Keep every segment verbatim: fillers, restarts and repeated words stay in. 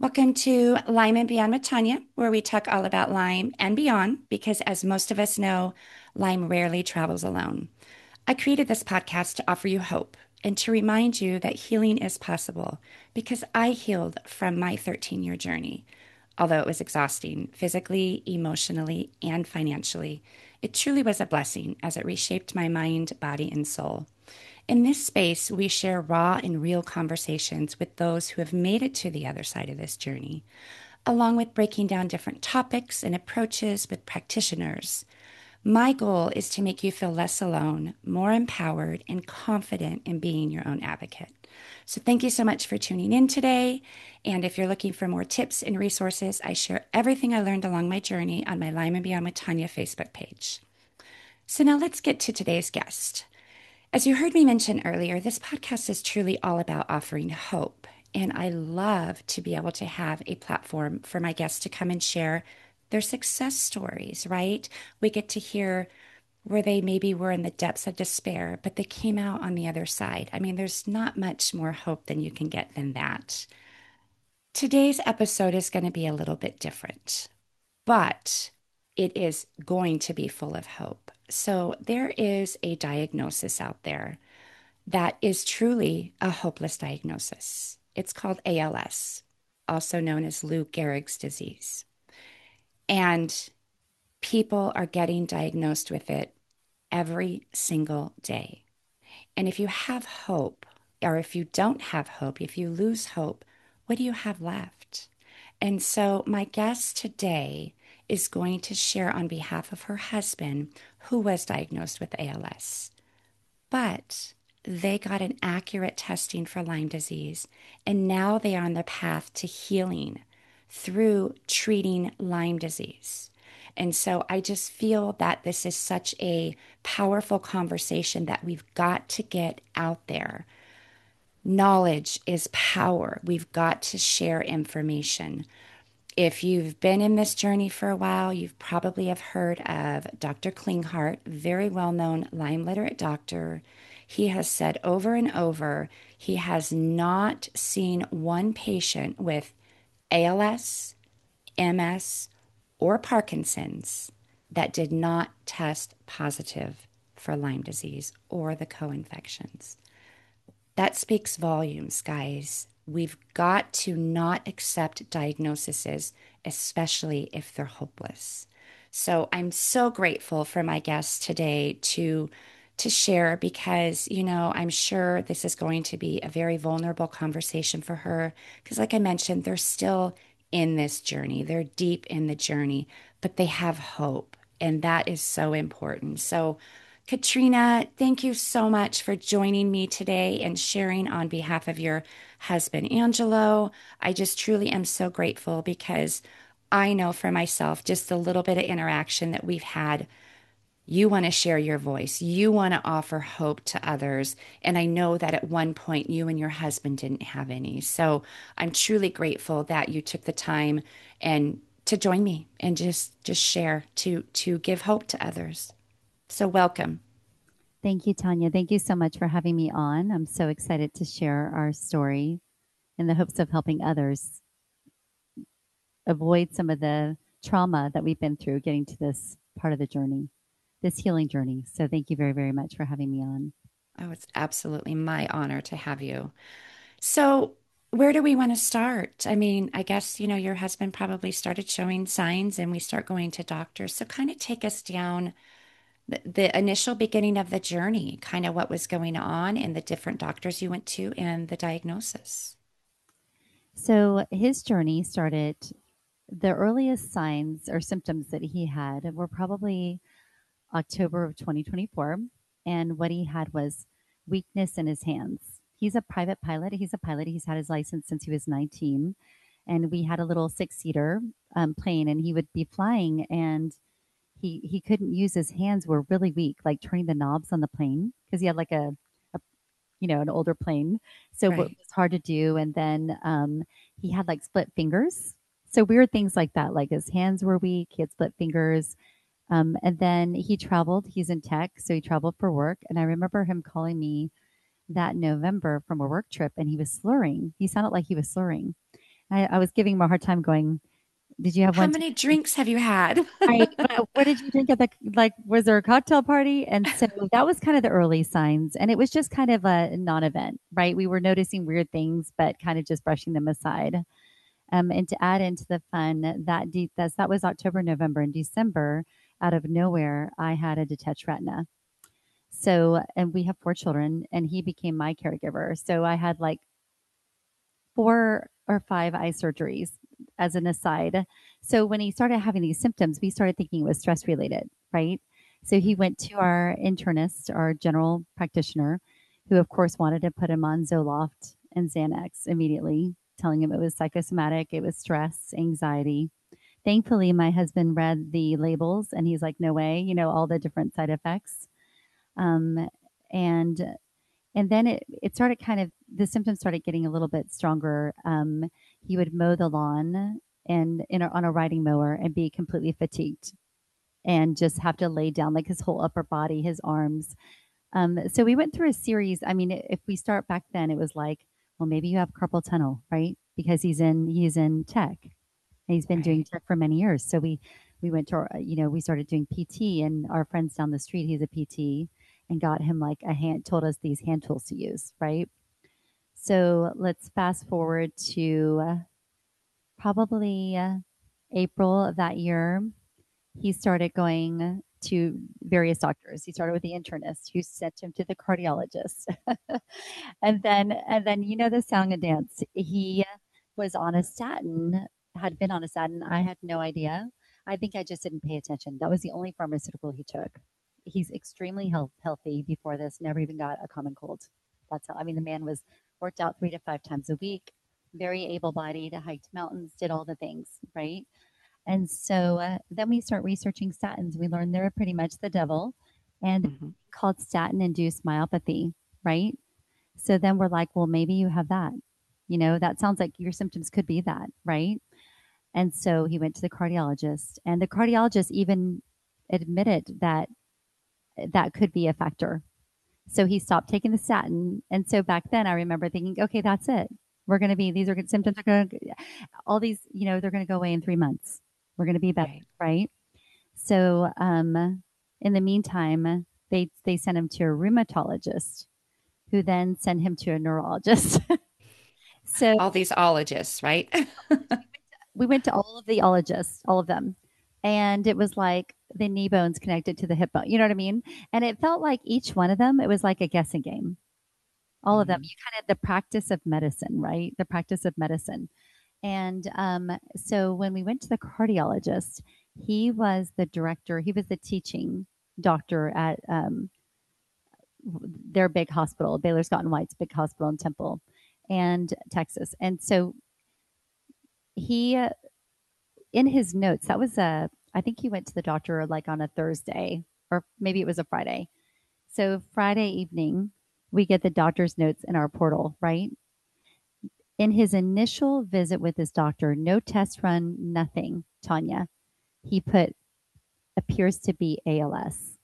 Welcome to Lyme and Beyond with Tanya, where we talk all about Lyme and beyond, because as most of us know, Lyme rarely travels alone. I created this podcast to offer you hope and to remind you that healing is possible because I healed from my thirteen year journey. Although it was exhausting physically, emotionally, and financially, it truly was a blessing as it reshaped my mind, body, and soul. In this space, we share raw and real conversations with those who have made it to the other side of this journey, along with breaking down different topics and approaches with practitioners. My goal is to make you feel less alone, more empowered, and confident in being your own advocate. So, thank you so much for tuning in today. And if you're looking for more tips and resources, I share everything I learned along my journey on my Lyme and Beyond with Tanya Facebook page. So, now let's get to today's guest. As you heard me mention earlier, this podcast is truly all about offering hope. And I love to be able to have a platform for my guests to come and share their success stories, right? We get to hear where they maybe were in the depths of despair, but they came out on the other side. I mean, there's not much more hope than you can get than that. Today's episode is going to be a little bit different, but it is going to be full of hope. So, there is a diagnosis out there that is truly a hopeless diagnosis. It's called A L S, also known as Lou Gehrig's disease. And people are getting diagnosed with it every single day. And if you have hope, or if you don't have hope, if you lose hope, what do you have left? And so, my guest today is going to share on behalf of her husband, who was diagnosed with A L S. But they got an accurate testing for Lyme disease, and now they are on the path to healing through treating Lyme disease. And so I just feel that this is such a powerful conversation that we've got to get out there. Knowledge is power. We've got to share information. If you've been in this journey for a while, you've probably have heard of Doctor Klinghardt, very well-known Lyme literate doctor. He has said over and over, he has not seen one patient with A L S, M S, or Parkinson's that did not test positive for Lyme disease or the co-infections. That speaks volumes, guys. We've got to not accept diagnoses, especially if they're hopeless. So I'm so grateful for my guest today to to share because, you know, I'm sure this is going to be a very vulnerable conversation for her because like I mentioned, they're still in this journey. They're deep in the journey, but they have hope, and that is so important. So Katrina, thank you so much for joining me today and sharing on behalf of your husband, Angelo. I just truly am so grateful because I know for myself, just a little bit of interaction that we've had, you want to share your voice. You want to offer hope to others. And I know that at one point you and your husband didn't have any. So I'm truly grateful that you took the time and to join me and just just share to to give hope to others. So welcome. Thank you, Tanya. Thank you so much for having me on. I'm so excited to share our story in the hopes of helping others avoid some of the trauma that we've been through getting to this part of the journey, this healing journey. So thank you very, very much for having me on. Oh, it's absolutely my honor to have you. So, where do we want to start? I mean, I guess, you know, your husband probably started showing signs and we start going to doctors. So, kind of take us down the, the initial beginning of the journey, kind of what was going on and the different doctors you went to and the diagnosis. So his journey started, the earliest signs or symptoms that he had were probably October of twenty twenty-four. And what he had was weakness in his hands. He's a private pilot. He's a pilot. He's had his license since he was nineteen. And we had a little six seater um, plane, and he would be flying, and he he couldn't use his hands, were really weak, like turning the knobs on the plane because he had like a, a you know an older plane, so it was Right. hard to do. And then um, he had like split fingers, so weird things like that. Like his hands were weak, he had split fingers. Um, and then he traveled. He's in tech, so he traveled for work. And I remember him calling me that November from a work trip, and he was slurring. He sounded like he was slurring. I, I was giving him a hard time going, did you have How one too many drinks have you had? right? What, what did you drink at the, like, was there a cocktail party? And so that was kind of the early signs. And it was just kind of a non event, right? We were noticing weird things, but kind of just brushing them aside. Um, and to add into the fun, that de- that's, that was October, November, and December. Out of nowhere, I had a detached retina. So, and we have four children, and he became my caregiver. So I had like four or five eye surgeries as an aside. So when he started having these symptoms, we started thinking it was stress related, right? So he went to our internist, our general practitioner, who of course wanted to put him on Zoloft and Xanax immediately, telling him it was psychosomatic, it was stress, anxiety. Thankfully, my husband read the labels and he's like, no way, you know, all the different side effects. Um, and and then it, it started kind of, the symptoms started getting a little bit stronger. Um, he would mow the lawn and in a, on a riding mower and be completely fatigued and just have to lay down like his whole upper body, his arms. Um, so we went through a series. I mean, if we start back then, it was like, well, maybe you have carpal tunnel, right? Because he's in he's in tech. And he's been doing Right. tech for many years. So we we went to our, you know, we started doing P T, and our friends down the street, he's a P T, and got him like a hand, told us these hand tools to use, right? So let's fast forward to uh, probably uh, April of that year. He started going to various doctors. He started with the internist, who sent him to the cardiologist, and then and then you know the song and dance. He was on a statin, had been on a statin. I had no idea. I think I just didn't pay attention. That was the only pharmaceutical he took. He's extremely health, healthy before this. Never even got a common cold. That's how. I mean, the man was worked out three to five times a week, very able-bodied, hiked mountains, did all the things, right? And so uh, then we start researching statins. We learn they're pretty much the devil, and Hmm. called statin induced myopathy, right? So then we're like, well, maybe you have that. You know, that sounds like your symptoms could be that, right? And so he went to the cardiologist, and the cardiologist even admitted that that could be a factor. So he stopped taking the statin. And so back then I remember thinking, okay, that's it. We're going to be, these are good symptoms are going to, all these, you know, they're going to go away in three months. We're going to be better, Right. right? So um, in the meantime, they, they sent him to a rheumatologist who then sent him to a neurologist. So All these ologists, right? we went to all of the ologists, all of them. And it was like the knee bones connected to the hip bone. You know what I mean? And it felt like each one of them, it was like a guessing game. All of them. Hmm. You kind of, the practice of medicine, right? The practice of medicine. And um, so when we went to the cardiologist, he was the director, he was the teaching doctor at um, their big hospital, Baylor Scott and White's big hospital in Temple and Texas. And so he, uh, in his notes, that was a, I think he went to the doctor like on a Thursday, or maybe it was a Friday. So Friday evening, we get the doctor's notes in our portal, right? In his initial visit with his doctor, no test run, nothing, Tanya, he put appears to be A L S.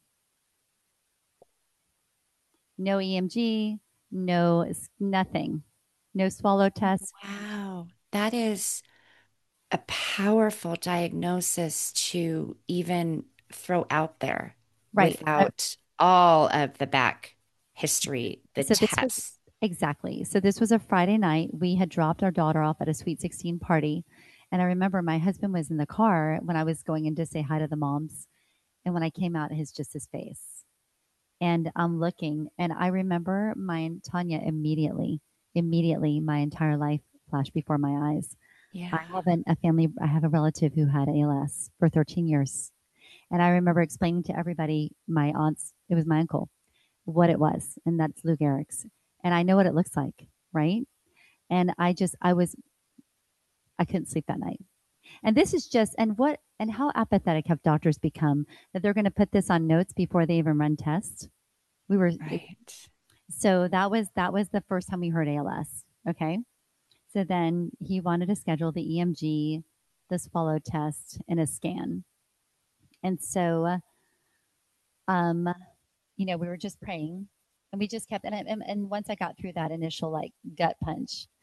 No E M G, no nothing, no swallow test. Wow. That is a powerful diagnosis to even throw out there Right. I, without all of the back history, the so this was tests. exactly. So this was a Friday night. We had dropped our daughter off at a Sweet sixteen party. And I remember my husband was in the car when I was going in to say hi to the moms. And when I came out, his just his face. And I'm looking, and I remember my Tanya immediately, immediately, my entire life flashed before my eyes. I Yeah. have an, a family, I have a relative who had A L S for thirteen years. And I remember explaining to everybody, my aunts, it was my uncle, what it was. And that's Lou Gehrig's. And I know what it looks like, right? And I just, I was, I couldn't sleep that night. And this is just, and what, and how apathetic have doctors become that they're going to put this on notes before they even run tests? We were, Right. so that was, that was the first time we heard A L S. Okay. So then he wanted to schedule the E M G, the swallow test, and a scan. And so, um, you know, we were just praying, and we just kept, and, and, and once I got through that initial like gut punch,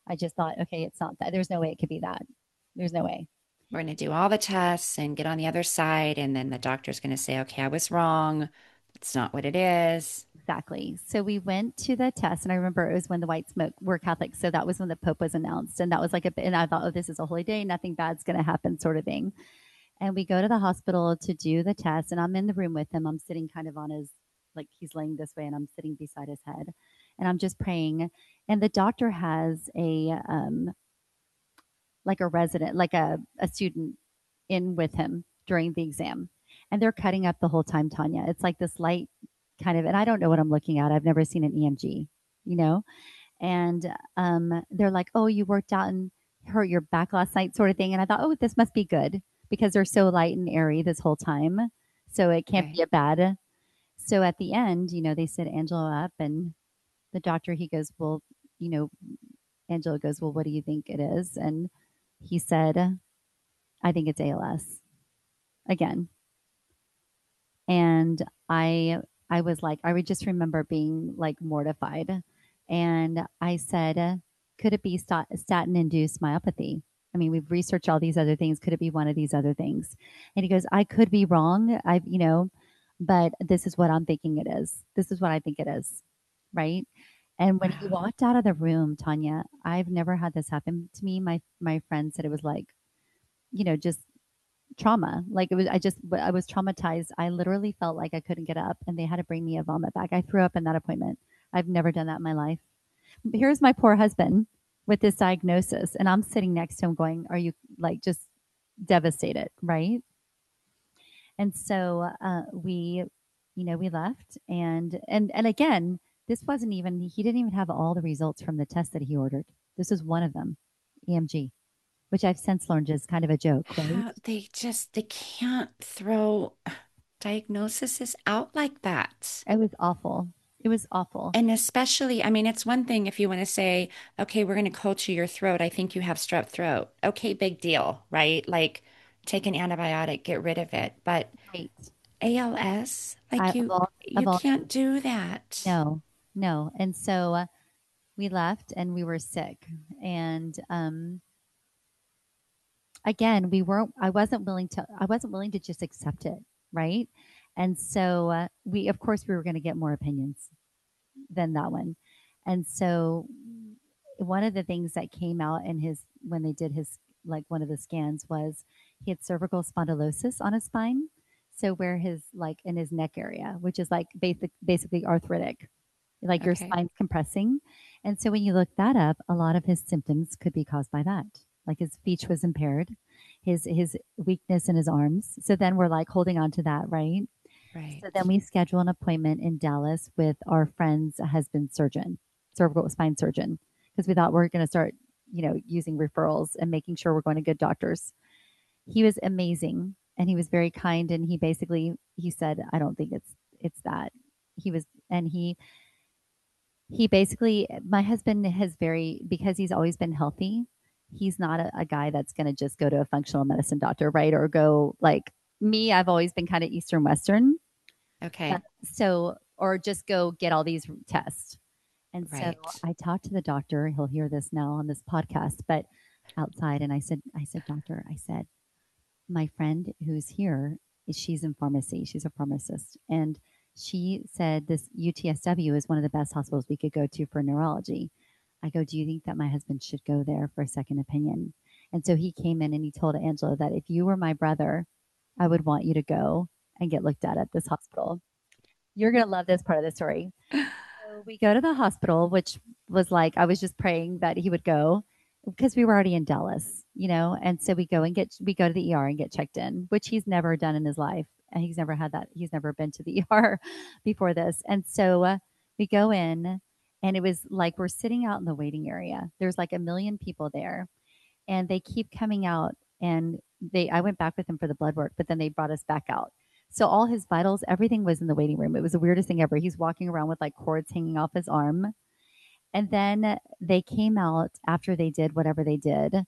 I just thought, okay, it's not that. There's no way it could be that. There's no way. We're going to do all the tests and get on the other side. And then the doctor's going to say, okay, I was wrong. It's not what it is. Exactly. So we went to the test, and I remember it was when the white smoke. We're Catholic, so that was when the Pope was announced, and that was like a. And I thought, oh, this is a holy day, nothing bad's going to happen, sort of thing. And we go to the hospital to do the test, and I'm in the room with him. I'm sitting kind of on his, like he's laying this way, and I'm sitting beside his head, and I'm just praying. And the doctor has a um, like a resident, like a, a student in with him during the exam. And they're cutting up the whole time, Tanya. It's like this light kind of, and I don't know what I'm looking at. I've never seen an E M G, you know? And um, they're like, oh, you worked out and hurt your back last night, sort of thing. And I thought, oh, this must be good because they're so light and airy this whole time. So it can't Right. be a bad. So at the end, you know, they sit Angela up, and the doctor, he goes, well, you know, Angela goes, well, what do you think it is? And he said, I think it's A L S again. And I I was like, I would just remember being like mortified. And I said, could it be statin induced myopathy? I mean, we've researched all these other things. Could it be one of these other things? And he goes, I could be wrong. I've, you know, but this is what I'm thinking it is. This is what I think it is. Right. And when he Wow. walked out of the room, Tanya, I've never had this happen to me. My my friend said it was like, you know, just trauma. Like it was, I just, I was traumatized. I literally felt like I couldn't get up, and they had to bring me a vomit bag. I threw up in that appointment. I've never done that in my life. But here's my poor husband with this diagnosis, and I'm sitting next to him going, are you like just devastated? Right. And so uh, we, you know, we left, and, and, and again, this wasn't even, he didn't even have all the results from the test that he ordered. This was one of them, E M G, which I've since learned is kind of a joke, right? How they just they can't throw diagnoses out like that. It was awful. It was awful. And especially, I mean, it's one thing if you want to say, okay, we're going to culture your throat. I think you have strep throat. Okay, big deal, right? Like take an antibiotic, get rid of it. But Right. A L S, I, like of you all, of you all, can't do that. no, no. And so uh, we left, and we were sick. And um, again, we weren't. I wasn't willing to. I wasn't willing to just accept it, right? And so uh, we, of course, we were going to get more opinions than that one. And so one of the things that came out in his when they did his like one of the scans was he had cervical spondylosis on his spine. So where his like in his neck area, which is like basic basically arthritic, like your Okay. spine's compressing. And so when you look that up, a lot of his symptoms could be caused by that. Like his speech was impaired, his his weakness in his arms. So then we're like holding on to that, right? So then Right. we schedule an appointment in Dallas with our friend's husband surgeon, cervical spine surgeon, because we thought we are going to start, you know, using referrals and making sure we're going to good doctors. He was amazing, and he was very kind, and he basically he said, I don't think it's it's that. He was and he he basically my husband has very because he's always been healthy, he's not a, a guy that's going to just go to a functional medicine doctor, right? Or go like me, I've always been kind of Eastern Western. Uh, Okay. so, or just go get all these tests. And so Right. I talked to the doctor. He'll hear this now on this podcast, but outside. And I said, I said, doctor, I said, my friend who's here, she's in pharmacy. She's a pharmacist. And she said this U T S W is one of the best hospitals we could go to for neurology. I go, do you think that my husband should go there for a second opinion? And so he came in and he told Angela that if you were my brother, I would want you to go and get looked at at this hospital. You're going to love this part of the story. So we go to the hospital, which was like, I was just praying that he would go because we were already in Dallas, you know? And so we go and get, we go to the E R and get checked in, which he's never done in his life. And he's never had that. He's never been to the E R before this. And so uh, we go in, and it was like we're sitting out in the waiting area. There's like a million people there, and they keep coming out. And they, I went back with them for the blood work, but then they brought us back out. So all his vitals, everything was in the waiting room. It was the weirdest thing ever. He's walking around with like cords hanging off his arm. And then they came out after they did whatever they did,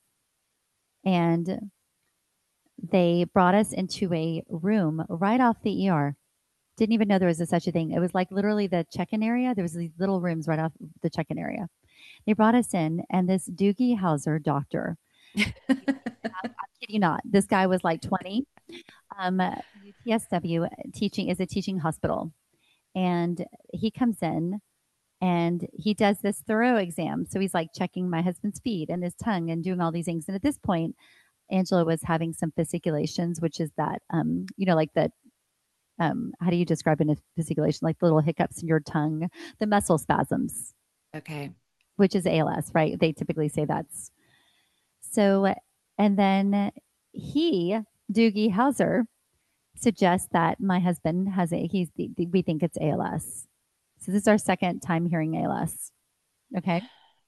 and they brought us into a room right off the E R. Didn't even know there was a, such a thing. It was like literally the check-in area. There was these little rooms right off the check-in area. They brought us in, and this Doogie Howser doctor, I'm kidding you not, this guy was like twenty. Um, U T S W teaching is a teaching hospital, and he comes in and he does this thorough exam. So he's like checking my husband's feet and his tongue and doing all these things. And at this point, Angela was having some fasciculations, which is that, um, you know, like the, um, how do you describe a fasciculation? Like little hiccups in your tongue, the muscle spasms, Okay. which is A L S, right? They typically say that's so. And then he, Doogie Howser, suggests that my husband has a, he's, we think it's A L S. So this is our second time hearing A L S. Okay.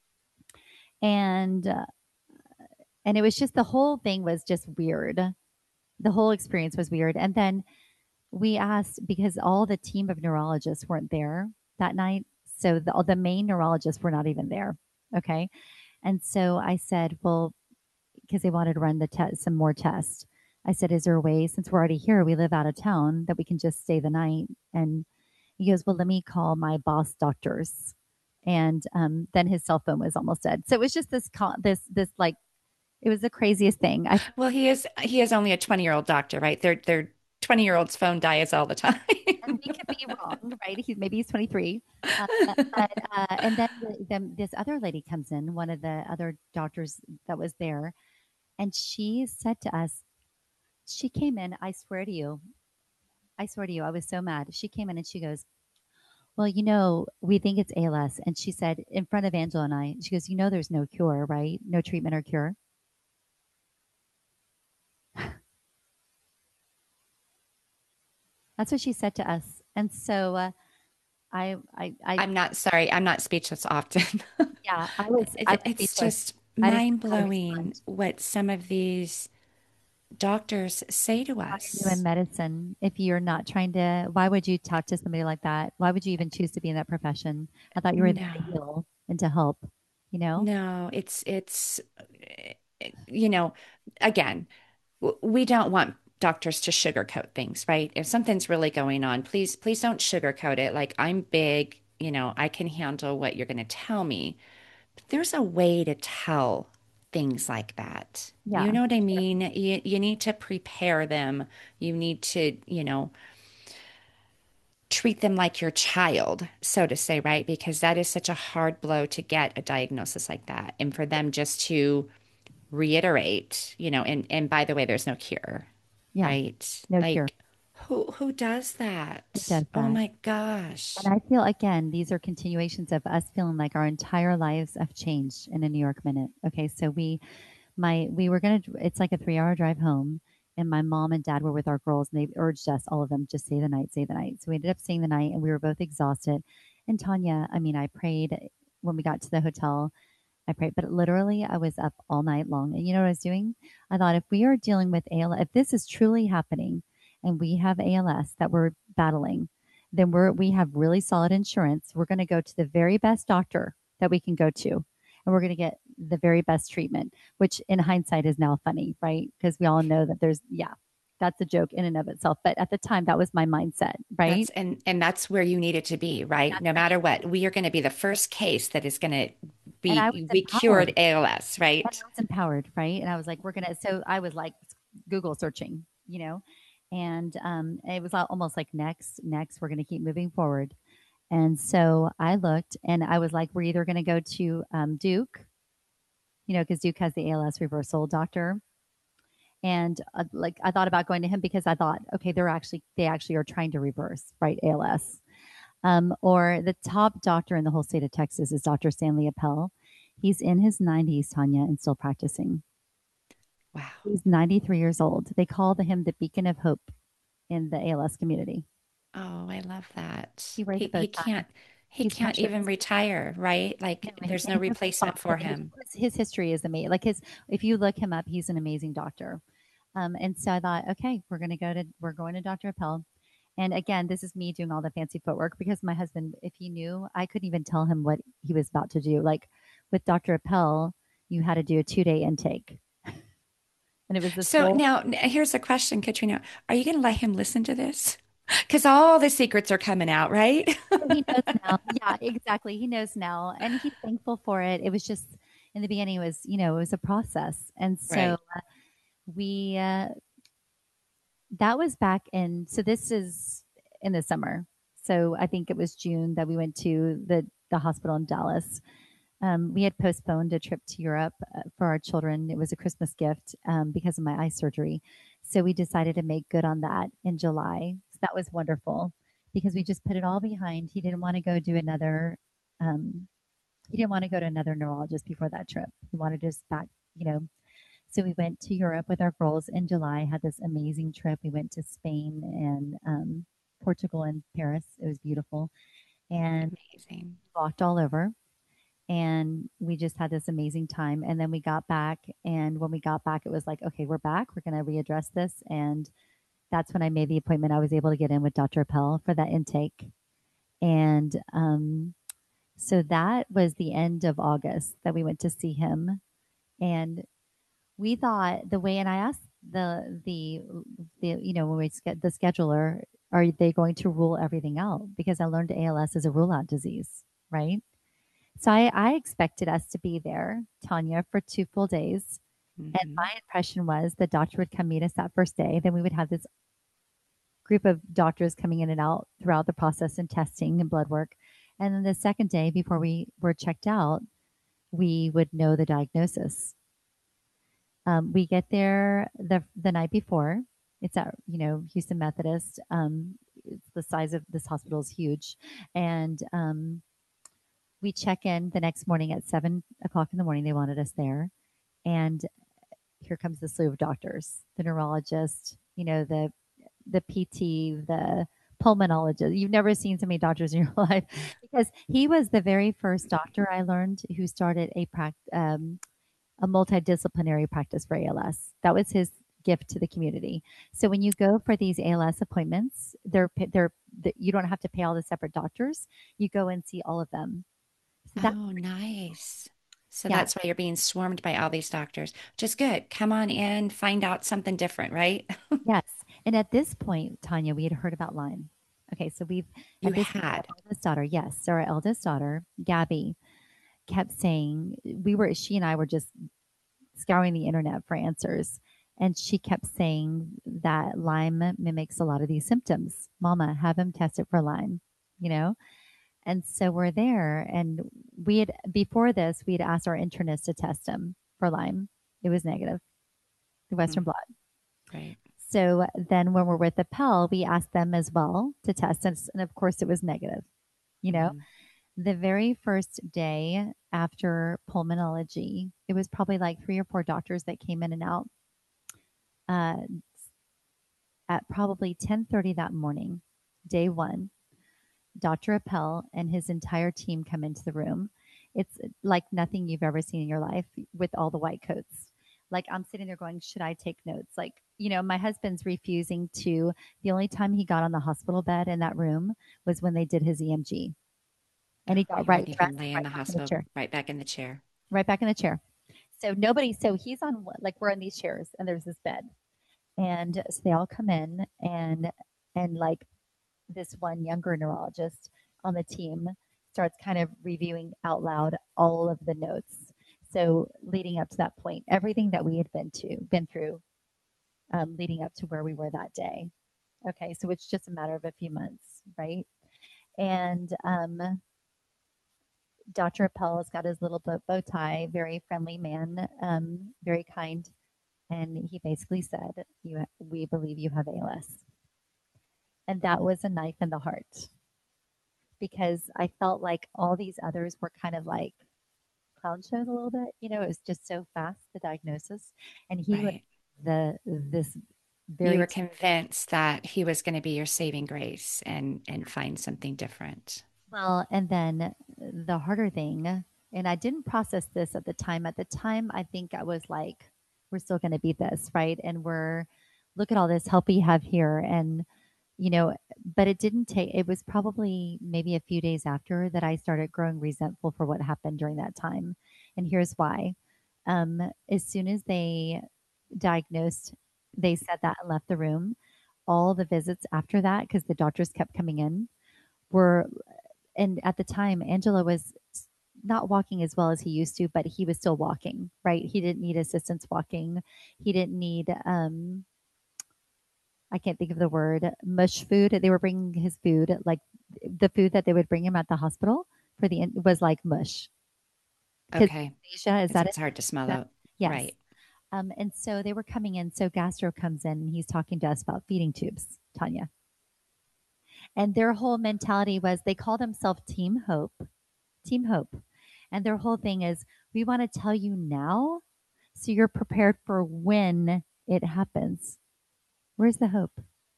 And, uh, and it was just the whole thing was just weird. The whole experience was weird. And then we asked because all the team of neurologists weren't there that night. So the, the main neurologists were not even there. Okay. And so I said, well, because they wanted to run the test, some more tests. I said, is there a way, since we're already here, we live out of town, that we can just stay the night? And he goes, well, let me call my boss doctors. And um, then his cell phone was almost dead. So it was just this, this, this like, it was the craziest thing. I Well, he is he is only a twenty-year-old doctor, right? Their their twenty-year-olds phone dies all the time. and he could be wrong, right? He's maybe he's twenty-three. Um, but uh, and then the, the, this other lady comes in, one of the other doctors that was there, and she said to us, she came in, I swear to you, I swear to you, I was so mad. She came in and she goes, well, you know, we think it's A L S. And she said in front of Angela and I, she goes, you know, there's no cure, right? No treatment or cure. That's what she said to us. And so uh, I, I, I, I'm not sorry. I'm not speechless often. yeah, I was, I It, was it's speechless. just I didn't mind know how to blowing respond. what some of these doctors say to How are you in us. medicine if you're not trying to? Why would you talk to somebody like that? Why would you even choose to be in that profession? I thought you were there to No, heal and to help, you know? no, it's it's you know, again, w- we don't want doctors to sugarcoat things, right? If something's really going on, please please don't sugarcoat it. Like I'm big, you know, I can handle what you're going to tell me. But there's a way to tell things like that. You Yeah. know what I mean? You you need to prepare them. You need to, you know, treat them like your child, so to say, right? Because that is such a hard blow to get a diagnosis like that. And for them just to reiterate, you know, and and by the way, there's no cure, Yeah. right? No cure. Like who who does Who that? does Oh that? my gosh. And I feel again, these are continuations of us feeling like our entire lives have changed in a New York minute. Okay, so we, my, we were gonna. It's like a three-hour drive home, and my mom and dad were with our girls, and they urged us, all of them, just stay the night, stay the night. So we ended up staying the night, and we were both exhausted. And Tanya, I mean, I prayed when we got to the hotel. I prayed, but literally, I was up all night long. And you know what I was doing? I thought if we are dealing with A L S, if this is truly happening, and we have A L S that we're battling, then we're we have really solid insurance. We're going to go to the very best doctor that we can go to, and we're going to get the very best treatment. Which, in hindsight, is now funny, right? Because we all know that there's yeah, that's a joke in and of itself. But at the time, that was my mindset, right? That's and and that's where you need it to be, right? That's No where matter what, we are going to be the first case that is going to and I was be we cured empowered. A L S, And right? I was empowered, right? And I was like, we're gonna. So I was like, Google searching, you know, and um, it was almost like next, next, we're gonna keep moving forward. And so I looked, and I was like, we're either gonna go to um, Duke, you know, because Duke has the A L S reversal doctor, and uh, like I thought about going to him because I thought, okay, they're actually they actually are trying to reverse, right, A L S. Um, or the top doctor in the whole state of Texas is Doctor Stanley Appel. He's in his nineties, Tanya, and still practicing. Wow. He's ninety-three years old. They call him the beacon of hope in the A L S community. Oh, I love that. He wears a He bow he tie. can't he He's can't even precious. retire, right? No, Like he, there's and no he lives in replacement for Boston. And him. his, his history is amazing. Like his, if you look him up, he's an amazing doctor. Um, and so I thought, okay, we're going to go to, we're going to Doctor Appel. And again, this is me doing all the fancy footwork because my husband, if he knew, I couldn't even tell him what he was about to do. Like with Doctor Appel, you had to do a two day intake. And it was this So whole now n- here's a question, Katrina. Are you going to let him listen to this? Because all the secrets are coming out, right? So he knows now. Yeah, exactly. He knows now, and he's thankful for it. It was just in the beginning, it was, you know, it was a process. And so Right. uh, we, uh, that was back in, so this is in the summer. So I think it was June that we went to the, the hospital in Dallas. Um, we had postponed a trip to Europe uh, for our children. It was a Christmas gift um, because of my eye surgery. So we decided to make good on that in July. So that was wonderful because we just put it all behind. He didn't want to go do another, um, he didn't want to go to another neurologist before that trip. He wanted us back, you know. So we went to Europe with our girls in July, had this amazing trip. We went to Spain and um, Portugal and Paris. It was beautiful. And Amazing. walked all over and we just had this amazing time. And then we got back, and when we got back, it was like, okay, we're back. We're going to readdress this. And that's when I made the appointment. I was able to get in with Doctor Appel for that intake. And um, so that was the end of August that we went to see him. And we thought the way, and I asked the the the you know when we get the scheduler, are they going to rule everything out? Because I learned A L S is a rule out disease, right? So I, I expected us to be there, Tanya, for two full days. And Hmm. my impression was the doctor would come meet us that first day. Then we would have this group of doctors coming in and out throughout the process and testing and blood work. And then the second day, before we were checked out, we would know the diagnosis. Um, we get there the the night before. It's at you know Houston Methodist. Um, it's the size of this hospital is huge, and um, we check in the next morning at seven o'clock in the morning. They wanted us there, and here comes the slew of doctors, the neurologist, you know, the the P T, the pulmonologist. You've never seen so many doctors in your life because he was the very first doctor I learned who started a prac- um, a multidisciplinary practice for A L S. That was his gift to the community. So when you go for these A L S appointments, they're they're you don't have to pay all the separate doctors. You go and see all of them. So that Oh, nice. So yeah, that's why you're being swarmed by all these doctors, which is good. Come on in, find out something different, right? yes. And at this point, Tanya, we had heard about Lyme. Okay, so we've You at this point, our had. eldest daughter, yes, so our eldest daughter, Gabby, kept saying we were she and I were just scouring the internet for answers. And she kept saying that Lyme mimics a lot of these symptoms. Mama, have him tested for Lyme, you know? And so we're there. And we had, before this, we had asked our internist to test him for Lyme. It was negative, the Western Mm, blot. right. So then when we're with the P E L, we asked them as well to test. And, and of course, it was negative, you know? Hmm. The very first day after pulmonology, it was probably like three or four doctors that came in and out uh, at probably ten thirty that morning, day one. Doctor Appel and his entire team come into the room. It's like nothing you've ever seen in your life with all the white coats. Like I'm sitting there going, should I take notes? Like, you know, my husband's refusing to. The only time he got on the hospital bed in that room was when they did his E M G. And he got He right wouldn't even dressed, lay in right the back in the hospital, chair, right back in the chair. right back in the chair. So nobody, so he's on, like, we're on these chairs and there's this bed. And so they all come in and, and like this one younger neurologist on the team starts kind of reviewing out loud all of the notes. So leading up to that point, everything that we had been to, been through, um, leading up to where we were that day. Okay, so it's just a matter of a few months, right? And um, Doctor Appel's got his little bow, bow tie, very friendly man, um, very kind, and he basically said, "You, ha- we believe you have A L S," and that was a knife in the heart because I felt like all these others were kind of like clown shows a little bit. You know, it was just so fast the diagnosis, and he was Right. the this You very were convinced that he was going to be your saving grace and and find something different. well. And then the harder thing, and I didn't process this at the time. At the time, I think I was like, "We're still going to beat this, right?" And we're look at all this help we have here, and you know, but it didn't take. It was probably maybe a few days after that I started growing resentful for what happened during that time, and here's why. Um, as soon as they diagnosed, they said that and left the room. all the visits after that, because the doctors kept coming in, were, and at the time, Angelo was not walking as well as he used to, but he was still walking, right? He didn't need assistance walking. He didn't need, um, I can't think of the word, mush food. They were bringing his food, like the food that they would bring him at the hospital for the, was like mush. Because Okay. Asia, is Because that it? it's hard to Is smell that, out. yes. Right. Um, and so they were coming in. So Gastro comes in and he's talking to us about feeding tubes, Tanya. And their whole mentality was they call themselves Team Hope. Team Hope. And their whole thing is we want to tell you now so you're prepared for when it happens. Where's the hope?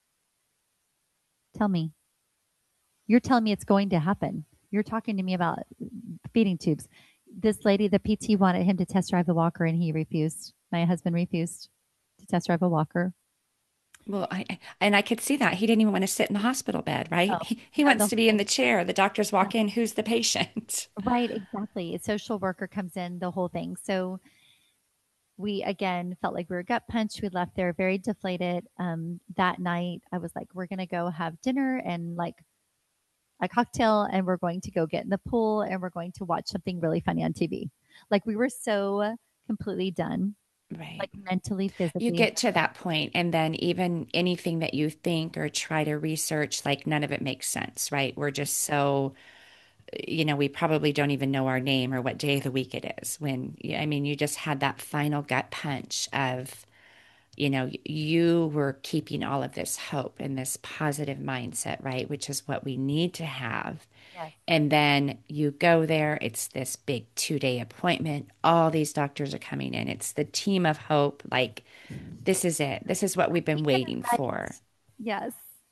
Tell me. You're telling me it's going to happen. You're talking to me about feeding tubes. This lady, the P T, wanted him to test drive the walker and he refused. My husband refused to test drive a walker. Well, I I- and I could see that. He didn't even want to sit in the hospital bed, right? Oh, He, he yeah, wants the to be in whole, the chair. The doctors yeah. walk in. Who's the patient? Right, exactly. A social worker comes in, the whole thing. So we again felt like we were gut punched. We left there very deflated. Um, that night, I was like, we're gonna go have dinner and like a cocktail, and we're going to go get in the pool, and we're going to watch something really funny on T V. Like we were so completely done, Right. like mentally, You physically. get to that point, and then even anything that you think or try to research, like none of it makes sense, right? We're just so, you know, we probably don't even know our name or what day of the week it is when, I mean, you just had that final gut punch of, you know, you were keeping all of this hope and this positive mindset, right? Which is what we need to have. Yes, And then you go there, it's this big two day appointment. All these doctors are coming in. It's the team of hope. Like, this is it. This is what we've been get waiting it for. right. Yes.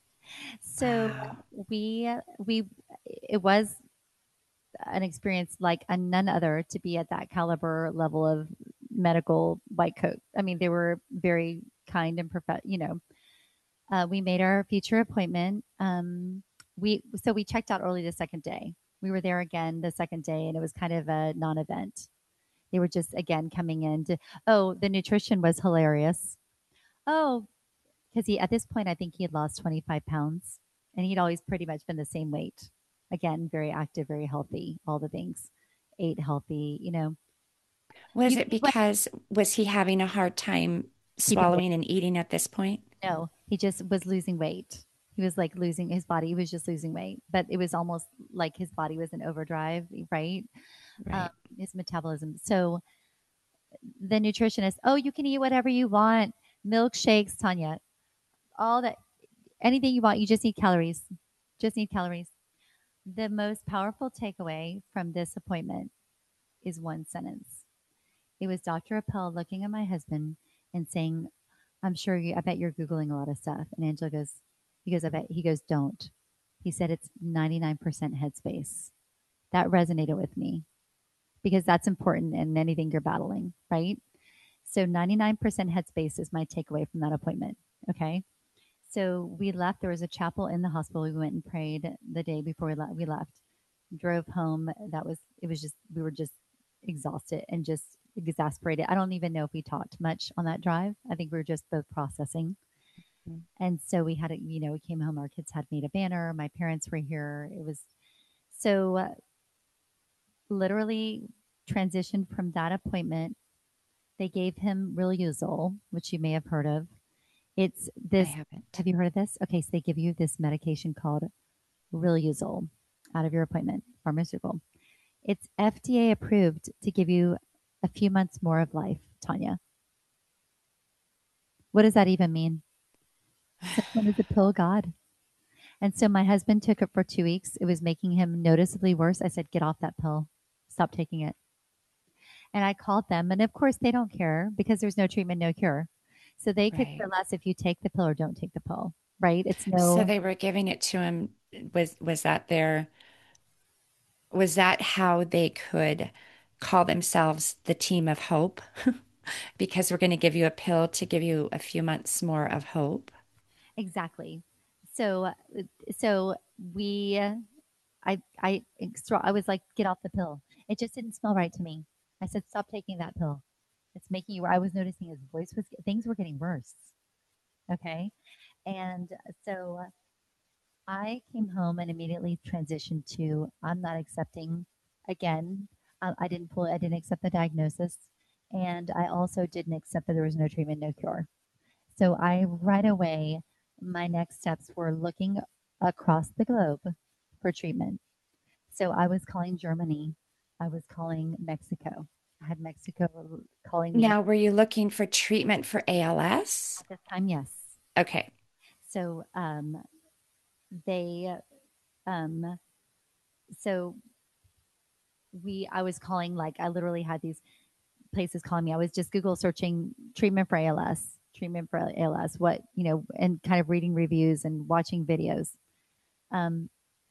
So Wow. we we it was an experience like a none other to be at that caliber level of medical white coat. I mean, they were very kind and prof. You know, uh, we made our future appointment. Um, we so we checked out early the second day. We were there again the second day, and it was kind of a non-event. They were just again coming in to. Oh, the nutrition was hilarious. Oh, because he at this point I think he had lost twenty-five pounds, and he'd always pretty much been the same weight. Again, very active, very healthy, all the things, ate healthy. You know, Was you it what because was he having a hard time keeping weight? swallowing and eating at this point? No, he just was losing weight. He was like losing his body. He was just losing weight, but it was almost like his body was in overdrive, right? Um, Right. his metabolism. So the nutritionist, oh, you can eat whatever you want, milkshakes, Tanya, all that, anything you want. You just need calories. Just need calories. The most powerful takeaway from this appointment is one sentence. It was Doctor Appel looking at my husband and saying, I'm sure you, I bet you're Googling a lot of stuff. And Angela goes, he goes, I bet, he goes, don't. He said it's ninety-nine percent headspace. That resonated with me because that's important in anything you're battling, right? So ninety-nine percent headspace is my takeaway from that appointment. Okay. So we left. There was a chapel in the hospital. We went and prayed the day before we, le- we left. Drove home. That was, it was just, we were just exhausted and just exasperated. I don't even know if we talked much on that drive. I think we were just both processing. And so we had a, you know, we came home, our kids had made a banner. My parents were here. It was so uh, literally transitioned from that appointment. They gave him Riluzole, which you may have heard of. It's I this. haven't. Have you heard of this? Okay, so they give you this medication called Riluzole out of your appointment, pharmaceutical. It's F D A approved to give you a few months more of life, Tanya. What does that even mean? Someone is a pill god. And so my husband took it for two weeks. It was making him noticeably worse. I said, get off that pill. Stop taking it. And I called them. And of course, they don't care because there's no treatment, no cure. So they could Right. care less if you take the pill or don't take the pill, right? It's So no, they were giving it to him. Was was that their was that how they could call themselves the team of hope? Because we're going to give you a pill to give you a few months more of hope. exactly. So, uh, so we, I, I, I was like, get off the pill. It just didn't smell right to me. I said, stop taking that pill. It's making you, I was noticing his voice was, things were getting worse. Okay. And so I came home and immediately transitioned to I'm not accepting again. I, I didn't pull I didn't accept the diagnosis. And I also didn't accept that there was no treatment, no cure. So I right away, my next steps were looking across the globe for treatment. So I was calling Germany. I was calling Mexico. I had Mexico calling me Now, were you looking for treatment for A L S? at this time. Yes. Okay. So um, they, um, so we, I was calling like I literally had these places calling me. I was just Google searching treatment for A L S, treatment for A L S, what you know, and kind of reading reviews and watching videos. Um,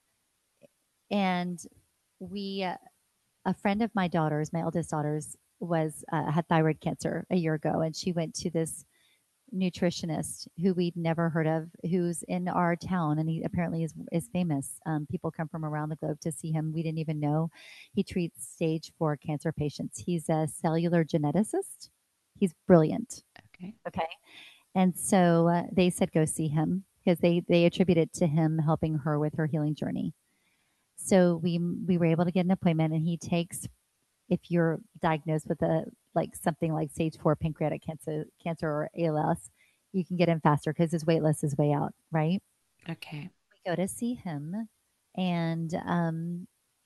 and we, uh, a friend of my daughter's, my eldest daughter's, was uh, had thyroid cancer a year ago, and she went to this nutritionist who we'd never heard of, who's in our town, and he apparently is is famous. Um, people come from around the globe to see him. We didn't even know he treats stage four cancer patients. He's a cellular geneticist. He's brilliant. Okay. Okay, and so uh, they said go see him because they they attribute it to him helping her with her healing journey. So we we were able to get an appointment, and he takes if you're diagnosed with a like something like stage four pancreatic cancer, cancer or A L S, you can get in faster because his wait list is way out, right? Okay. We go to see him, and um,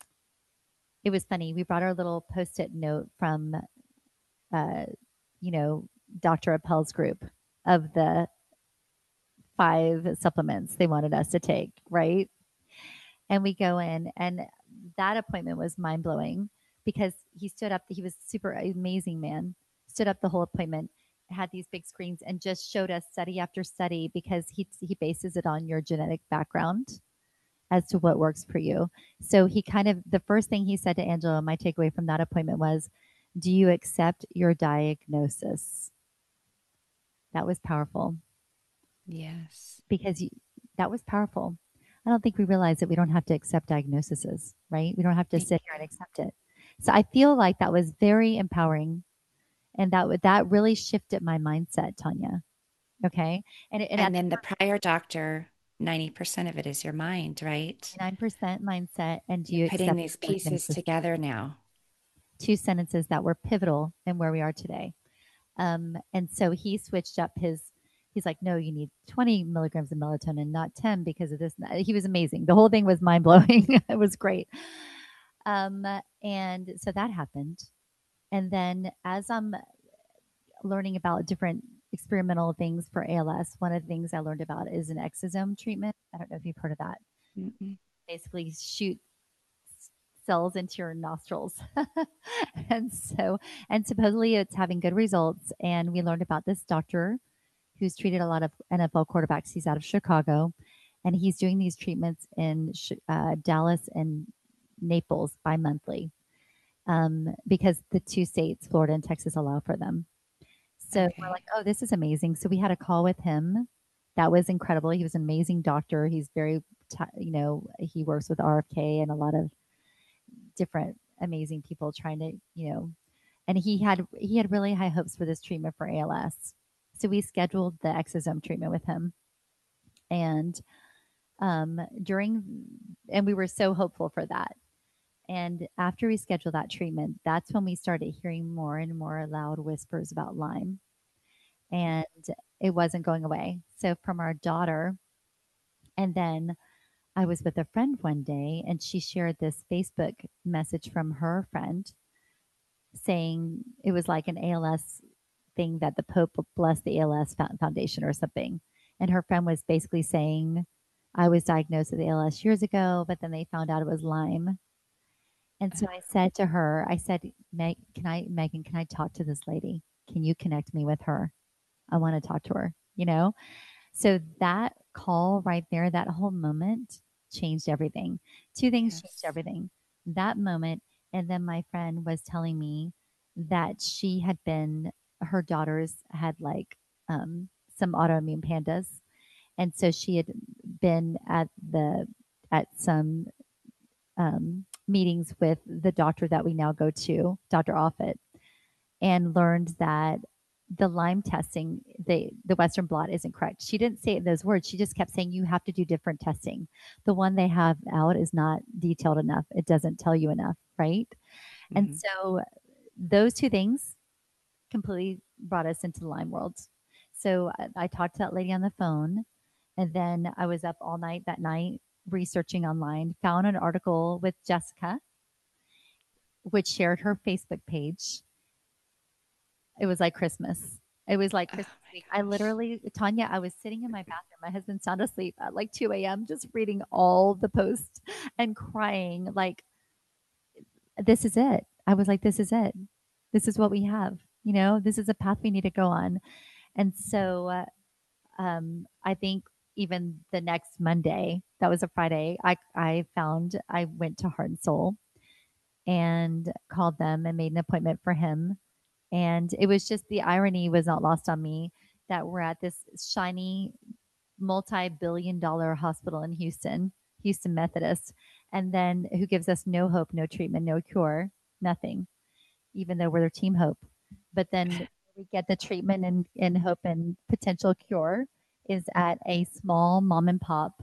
it was funny. We brought our little post-it note from, uh, you know, Doctor Appel's group of the five supplements they wanted us to take, right? And we go in, and that appointment was mind blowing because he stood up. He was super amazing man. Stood up the whole appointment, had these big screens, and just showed us study after study because he he bases it on your genetic background as to what works for you. So he kind of the first thing he said to Angela, my takeaway from that appointment was, "Do you accept your diagnosis?" That was powerful Yes. because you, that was powerful. I don't think we realize that we don't have to accept diagnoses, right? We don't have to Yeah. sit here and accept it. So I feel like that was very empowering, and that would that really shifted my mindset, Tanya. Okay, and and at And then the prior doctor, ninety percent of it is your mind, right? nine percent mindset, and do You're you putting accept these your pieces diagnosis? together now. Two sentences that were pivotal in where we are today. Um, and so he switched up his. He's like, no, you need twenty milligrams of melatonin, not ten, because of this. He was amazing. The whole thing was mind blowing. It was great. Um, and so that happened. And then as I'm learning about different experimental things for A L S, one of the things I learned about is an exosome treatment. I don't know if you've heard of that. Mm-mm. Basically, shoot cells into your nostrils. and so, and supposedly it's having good results. And we learned about this doctor who's treated a lot of N F L quarterbacks. He's out of Chicago, and he's doing these treatments in uh, Dallas and Naples bi-monthly um, because the two states, Florida and Texas, allow for them. So we're Okay. like, oh, this is amazing. So we had a call with him. That was incredible. He was an amazing doctor. He's very, you know, he works with R F K and a lot of different amazing people trying to, you know, and he had he had really high hopes for this treatment for A L S. So we scheduled the exosome treatment with him, and um, during and we were so hopeful for that. And after we scheduled that treatment, that's when we started hearing more and more loud whispers about Lyme, and it wasn't going away. So from our daughter, and then I was with a friend one day, and she shared this Facebook message from her friend saying it was like an A L S thing that the Pope blessed the A L S Foundation or something. And her friend was basically saying, I was diagnosed with A L S years ago, but then they found out it was Lyme. And so I said to her, I said, Meg, can I, Megan, can I talk to this lady? Can you connect me with her? I want to talk to her, you know? So that call right there, that whole moment changed everything. Two things changed Yes. everything. That moment, and then my friend was telling me that she had been, her daughters had like um, some autoimmune pandas, and so she had been at the at some um, meetings with the doctor that we now go to, Doctor Offit, and learned that. the Lyme testing, the the Western blot isn't correct. She didn't say it in those words. She just kept saying you have to do different testing. The one they have out is not detailed enough. It doesn't tell you enough, right? And Mhm. so those two things completely brought us into the Lyme world. So I, I talked to that lady on the phone, and then I was up all night that night researching online, found an article with Jessica, which shared her Facebook page. It was like Christmas. It was like Oh Christmas my week. I gosh. literally, Tanya, I was sitting in my bathroom. My husband sound asleep at like two a m, just reading all the posts and crying. Like, this is it. I was like, this is it. This is what we have. You know, this is a path we need to go on. And so uh, um, I think even the next Monday, that was a Friday, I, I found, I went to Heart and Soul and called them and made an appointment for him. And it was just the irony was not lost on me that we're at this shiny multi billion dollar hospital in Houston, Houston Methodist, and then who gives us no hope, no treatment, no cure, nothing, even though we're their team hope. But then we get the treatment and, and hope and potential cure is at a small mom and pop,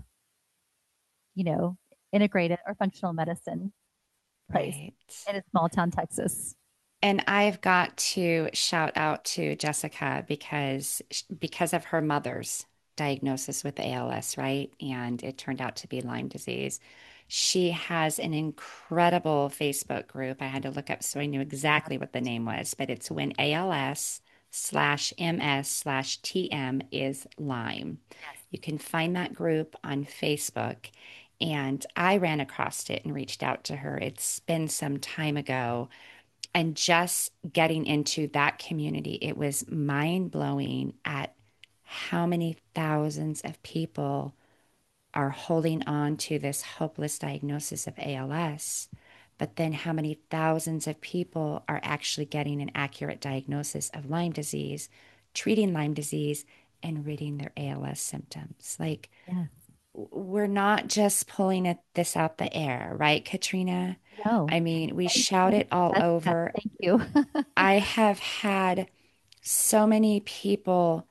you know, integrated or functional medicine place Right. in a small town, Texas. And I've got to shout out to Jessica because because of her mother's diagnosis with A L S, right? And it turned out to be Lyme disease. She has an incredible Facebook group. I had to look up so I knew exactly what the name was, but it's when A L S slash M S slash T M is Lyme. Yes. You can find that group on Facebook. And I ran across it and reached out to her. It's been some time ago, and just getting into that community, it was mind blowing at how many thousands of people are holding on to this hopeless diagnosis of A L S, but then how many thousands of people are actually getting an accurate diagnosis of Lyme disease, treating Lyme disease, and ridding their A L S symptoms. Like, Yes. we're not just pulling it, this out the air, right, Katrina? No. I mean, we And shout thank it you, all Jessica. over. Thank you. I have had so many people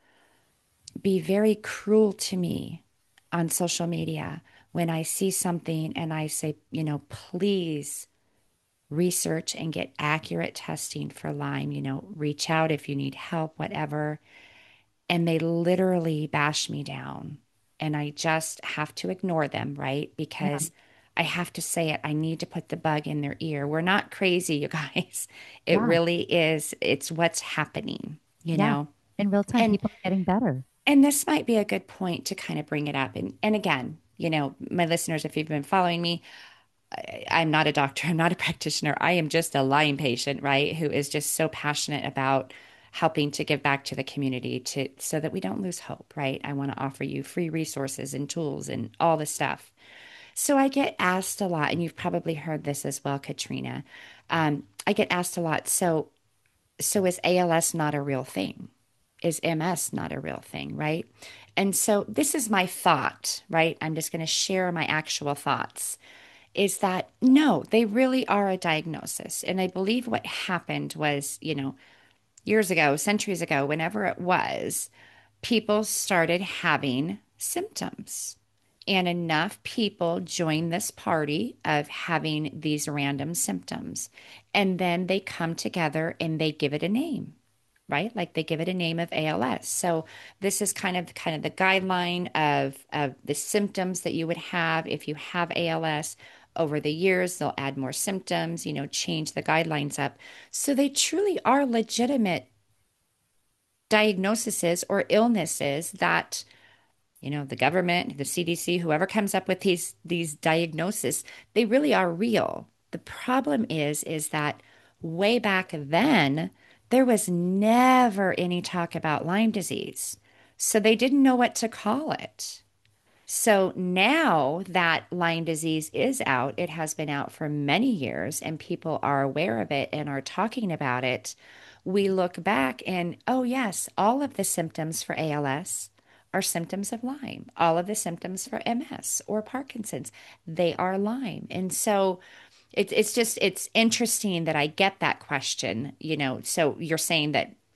be very cruel to me on social media when I see something and I say, you know, please research and get accurate testing for Lyme, you know, reach out if you need help, whatever. And they literally bash me down. And I just have to ignore them, right? Yeah. Because I have to say it. I need to put the bug in their ear. We're not crazy, you guys. It Yeah. really is. It's what's happening, you Yeah. know? In real time, And people are getting better. and this might be a good point to kind of bring it up. And and again, you know, my listeners, if you've been following me, I, I'm not a doctor, I'm not a practitioner. I am just a Lyme patient, right? Who is just so passionate about helping to give back to the community to so that we don't lose hope, right? I want to offer you free resources and tools and all the stuff. So I get asked a lot, and you've probably heard this as well, Katrina. Um, I get asked a lot. So so is A L S not a real thing? Is M S not a real thing, right? And so this is my thought, right? I'm just going to share my actual thoughts is that no, they really are a diagnosis. And I believe what happened was, you know, years ago, centuries ago, whenever it was, people started having symptoms. And enough people joined this party of having these random symptoms. And then they come together and they give it a name, right? Like they give it a name of A L S. So this is kind of kind of the guideline of of the symptoms that you would have if you have A L S. Over the years, they'll add more symptoms, you know, change the guidelines up. So they truly are legitimate diagnoses or illnesses that, you know, the government, the C D C, whoever comes up with these these diagnoses, they really are real. The problem is is that way back then there was never any talk about Lyme disease. So they didn't know what to call it. So now that Lyme disease is out, it has been out for many years and people are aware of it and are talking about it. We look back and, oh, yes, all of the symptoms for A L S are symptoms of Lyme. All of the symptoms for M S or Parkinson's, they are Lyme. And so it's it's just it's interesting that I get that question, you know. So you're saying that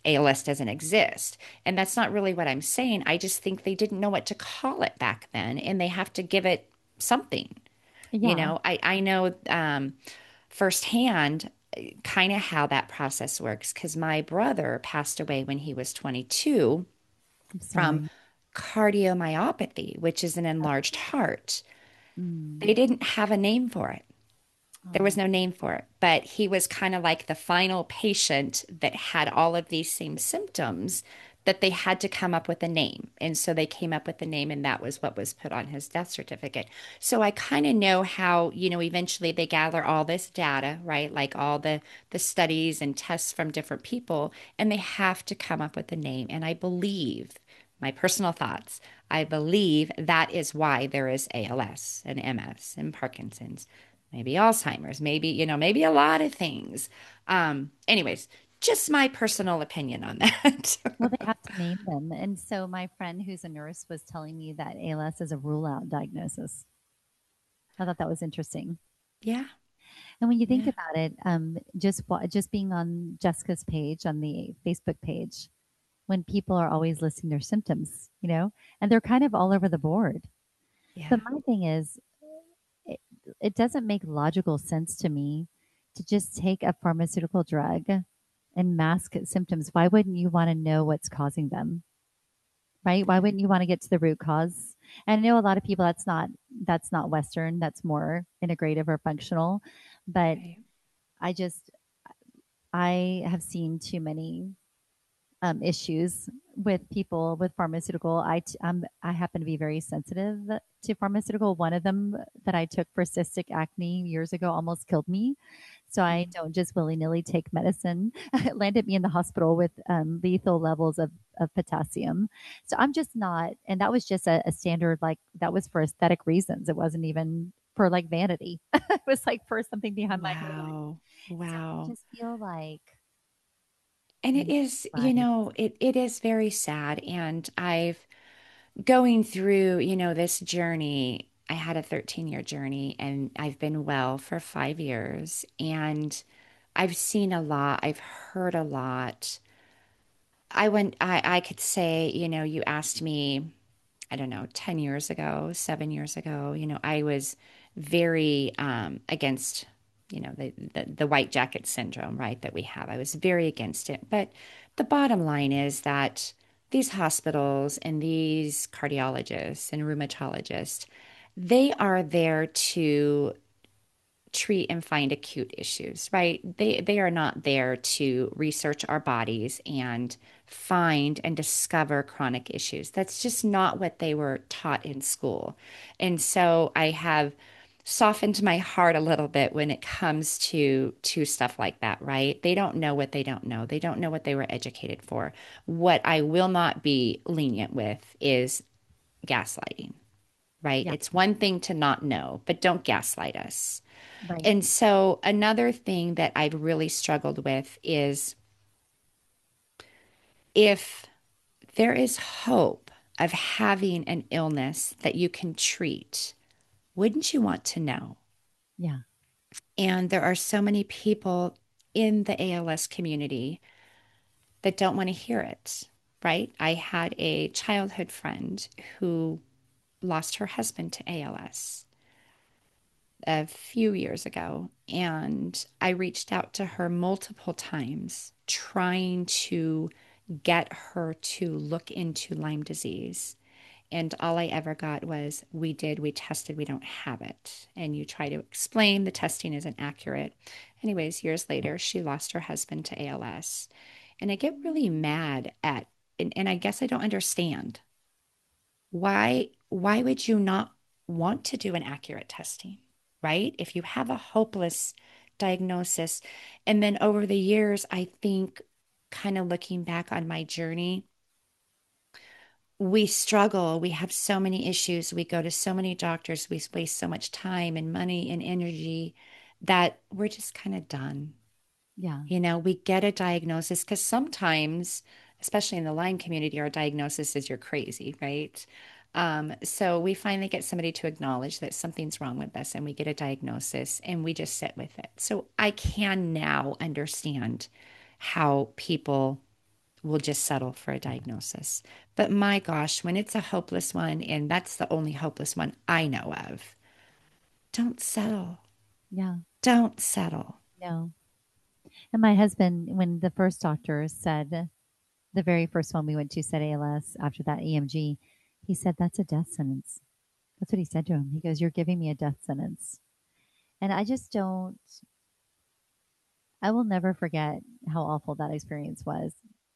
A L S doesn't exist. And that's not really what I'm saying. I just think they didn't know what to call it back then, and they have to give it something. You Yeah. know, I, I know um, firsthand kind of how that process works because my brother passed away when he was twenty-two I'm from sorry. cardiomyopathy, which is an enlarged heart. Mm. They didn't have a name for it. There was Oh, no name for it, but he was kind of like the final patient that had all of these same symptoms that they had to come up with a name. And so they came up with the name, and that was what was put on his death certificate. So I kind of know how, you know, eventually they gather all this data, right? Like all the the studies and tests from different people, and they have to come up with a name. And I believe, my personal thoughts, I believe that is why there is A L S and M S and Parkinson's, maybe Alzheimer's, maybe, you know, maybe a lot of things. Um, anyways, just my personal opinion on that. well, they have to name them. And so my friend who's a nurse was telling me that A L S is a rule out diagnosis. I thought that was interesting. Yeah, And when you think yeah, about it, um, just wa- just being on Jessica's page on the Facebook page, when people are always listing their symptoms, you know, and they're kind of all over the board. yeah. But my thing is, it, it doesn't make logical sense to me to just take a pharmaceutical drug and mask symptoms. Why wouldn't you want to know what's causing them? Right? Why wouldn't you want to get to the root cause? And I know a lot of people that's not that's not Western, that's more integrative or functional. But Right. I just I have seen too many um, issues with people with pharmaceutical. I t- um, I happen to be very sensitive to pharmaceutical. One of them that I took for cystic acne years ago almost killed me. So I Mm. don't just willy nilly take medicine. It landed me in the hospital with um, lethal levels of, of potassium. So I'm just not, and that was just a, a standard, like that was for aesthetic reasons. It wasn't even for like vanity. It was like for something behind my hood. Wow. So I Wow. just feel like, And you it know, is, you right. know, it, it is very sad. And I've going through, you know, this journey. I had a thirteen year journey, and I've been well for five years. And I've seen a lot, I've heard a lot. I went, I, I could say, you know, you asked me, I don't know, ten years ago, seven years ago, you know, I was very um, against, you know, the, the, the white jacket syndrome, right, that we have. I was very against it. But the bottom line is that these hospitals and these cardiologists and rheumatologists, they are there to treat and find acute issues, right? They they are not there to research our bodies and find and discover chronic issues. That's just not what they were taught in school. And so I have softened my heart a little bit when it comes to to stuff like that, right? They don't know what they don't know. They don't know what they were educated for. What I will not be lenient with is gaslighting, right? Yeah, It's one thing to not know, but don't gaslight us. right. And so, another thing that I've really struggled with is if there is hope of having an illness that you can treat, wouldn't you want to know? Yeah, And there are so many people in the A L S community that don't want to hear it, right? I had a childhood friend who lost her husband to A L S a few years ago, and I reached out to her multiple times trying to get her to look into Lyme disease. And all I ever got was, we did, we tested, we don't have it. And you try to explain the testing isn't accurate. Anyways, years later, she lost her husband to A L S. And I get really mad at, and, and I guess I don't understand why why would you not want to do an accurate testing, right? If you have a hopeless diagnosis. And then over the years, I think, kind of looking back on my journey, we struggle. We have so many issues. We go to so many doctors. We waste so much time and money and energy that we're just kind of done. yeah, You know, we get a diagnosis because sometimes, especially in the Lyme community, our diagnosis is you're crazy, right? Um, so we finally get somebody to acknowledge that something's wrong with us, and we get a diagnosis and we just sit with it. So I can now understand how people will just settle for a diagnosis. But my gosh, when it's a hopeless one, and that's the only hopeless one I know of, don't settle. Yeah. Don't settle. No. And my husband, when the first doctor said, the very first one we went to said A L S after that E M G, he said, that's a death sentence. That's what he said to him. He goes, you're giving me a death sentence. And I just don't, I will never forget how awful that experience was.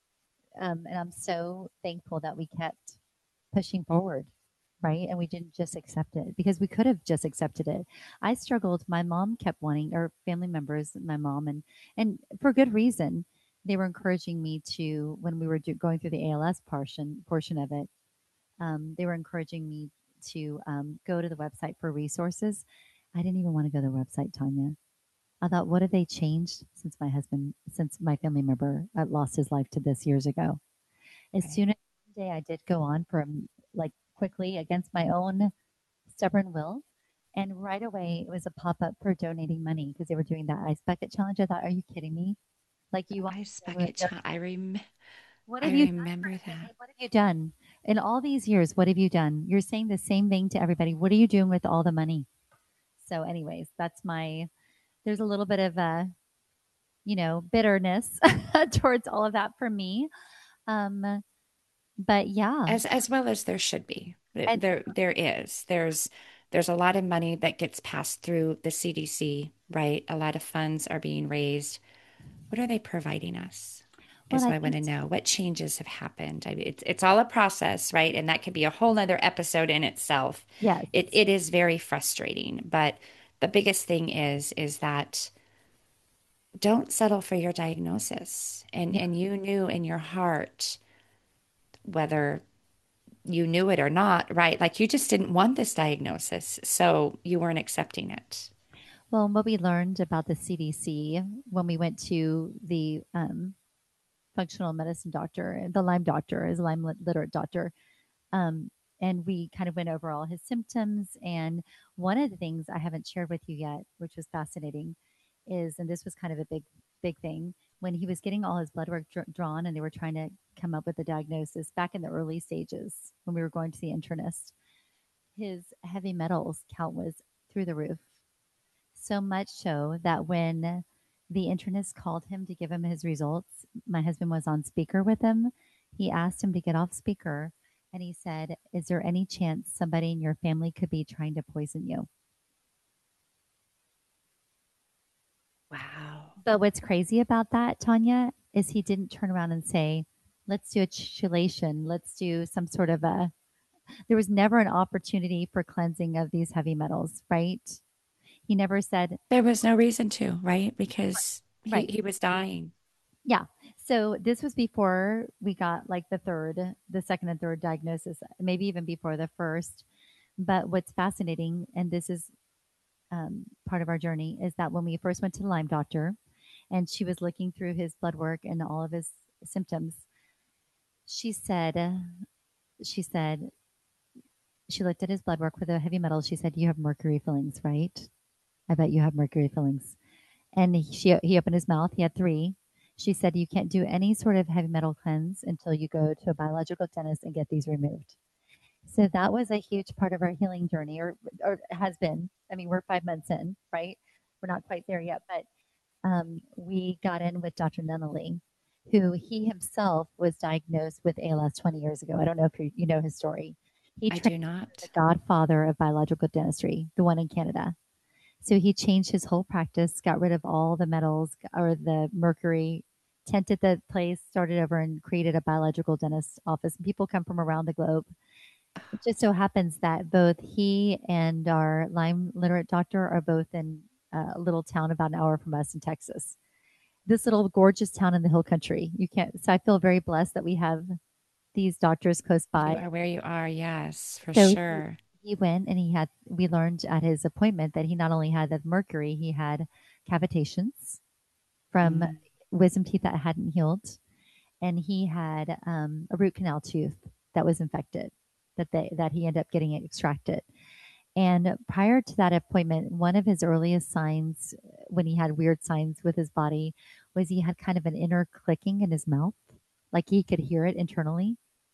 Um, and I'm so thankful that we kept pushing forward, right? And we didn't just accept it because we could have just accepted it. I struggled. My mom kept wanting, or family members, my mom, and and for good reason. They were encouraging me to when we were do, going through the A L S portion portion of it. Um, they were encouraging me to um, go to the website for resources. I didn't even want to go to the website, Tanya. I thought, what have they changed since my husband, since my family member uh, lost his life to this years ago? As Right. soon as one day I did go on for like quickly against my own stubborn will. And right away, it was a pop up for donating money because they were doing that ice bucket challenge. I thought, are you kidding me? Like, you want Ice to bucket do- challenge. I rem what I have you done for remember me? that. Like, what have you done in all these years? What have you done? You're saying the same thing to everybody. What are you doing with all the money? So, anyways, that's my, there's a little bit of a, you know, bitterness towards all of that for me. Um, but yeah, As as well as there should be. Th- and There there is. There's there's a lot of money that gets passed through the C D C, right? A lot of funds are being raised. What are they providing us? well, Is I what I want think, to know. What changes have happened? I mean, it's it's all a process, right? And that could be a whole nother episode in itself. yes, It it is very frustrating, but the biggest thing is is that don't settle for your diagnosis. And yeah. and you knew in your heart whether you knew it or not, right? Like you just didn't want this diagnosis, so you weren't accepting it. Well, what we learned about the C D C when we went to the um, functional medicine doctor, the Lyme doctor, is a Lyme literate doctor, um, and we kind of went over all his symptoms. And one of the things I haven't shared with you yet, which was fascinating, is, and this was kind of a big, big thing, when he was getting all his blood work dr- drawn and they were trying to come up with a diagnosis back in the early stages when we were going to the internist, his heavy metals count was through the roof. So much so that when the internist called him to give him his results, my husband was on speaker with him. He asked him to get off speaker and he said, is there any chance somebody in your family could be trying to poison you? Wow. But what's crazy about that, Tanya, is he didn't turn around and say, let's do a chelation, let's do some sort of a, there was never an opportunity for cleansing of these heavy metals, right? He never said, There was no reason to, right? Because he right. he was dying. Yeah. So this was before we got like the third, the second and third diagnosis, maybe even before the first. But what's fascinating, and this is um, part of our journey, is that when we first went to the Lyme doctor and she was looking through his blood work and all of his symptoms, she said, she said, she looked at his blood work for the heavy metals. She said, you have mercury fillings, right? I bet you have mercury fillings. And he, she, he opened his mouth. He had three. She said, you can't do any sort of heavy metal cleanse until you go to a biological dentist and get these removed. So that was a huge part of our healing journey, or, or has been. I mean, we're five months in, right? We're not quite there yet, but um, we got in with Doctor Nunnally, who he himself was diagnosed with A L S twenty years ago. I don't know if you, you know his story. He I trained do the not. godfather of biological dentistry, the one in Canada. So he changed his whole practice, got rid of all the metals or the mercury, tented the place, started over and created a biological dentist office. People come from around the globe. It just so happens that both he and our Lyme literate doctor are both in a little town about an hour from us in Texas. This little gorgeous town in the hill country. You can't, so I feel very blessed that we have these doctors close You by. are where you are, yes, for So he, sure. he went and he had, we learned at his appointment that he not only had the mercury, he had cavitations from Mm. wisdom teeth that hadn't healed. And he had um, a root canal tooth that was infected that they, that he ended up getting it extracted. And prior to that appointment, one of his earliest signs when he had weird signs with his body was he had kind of an inner clicking in his mouth. Like he could hear it internally.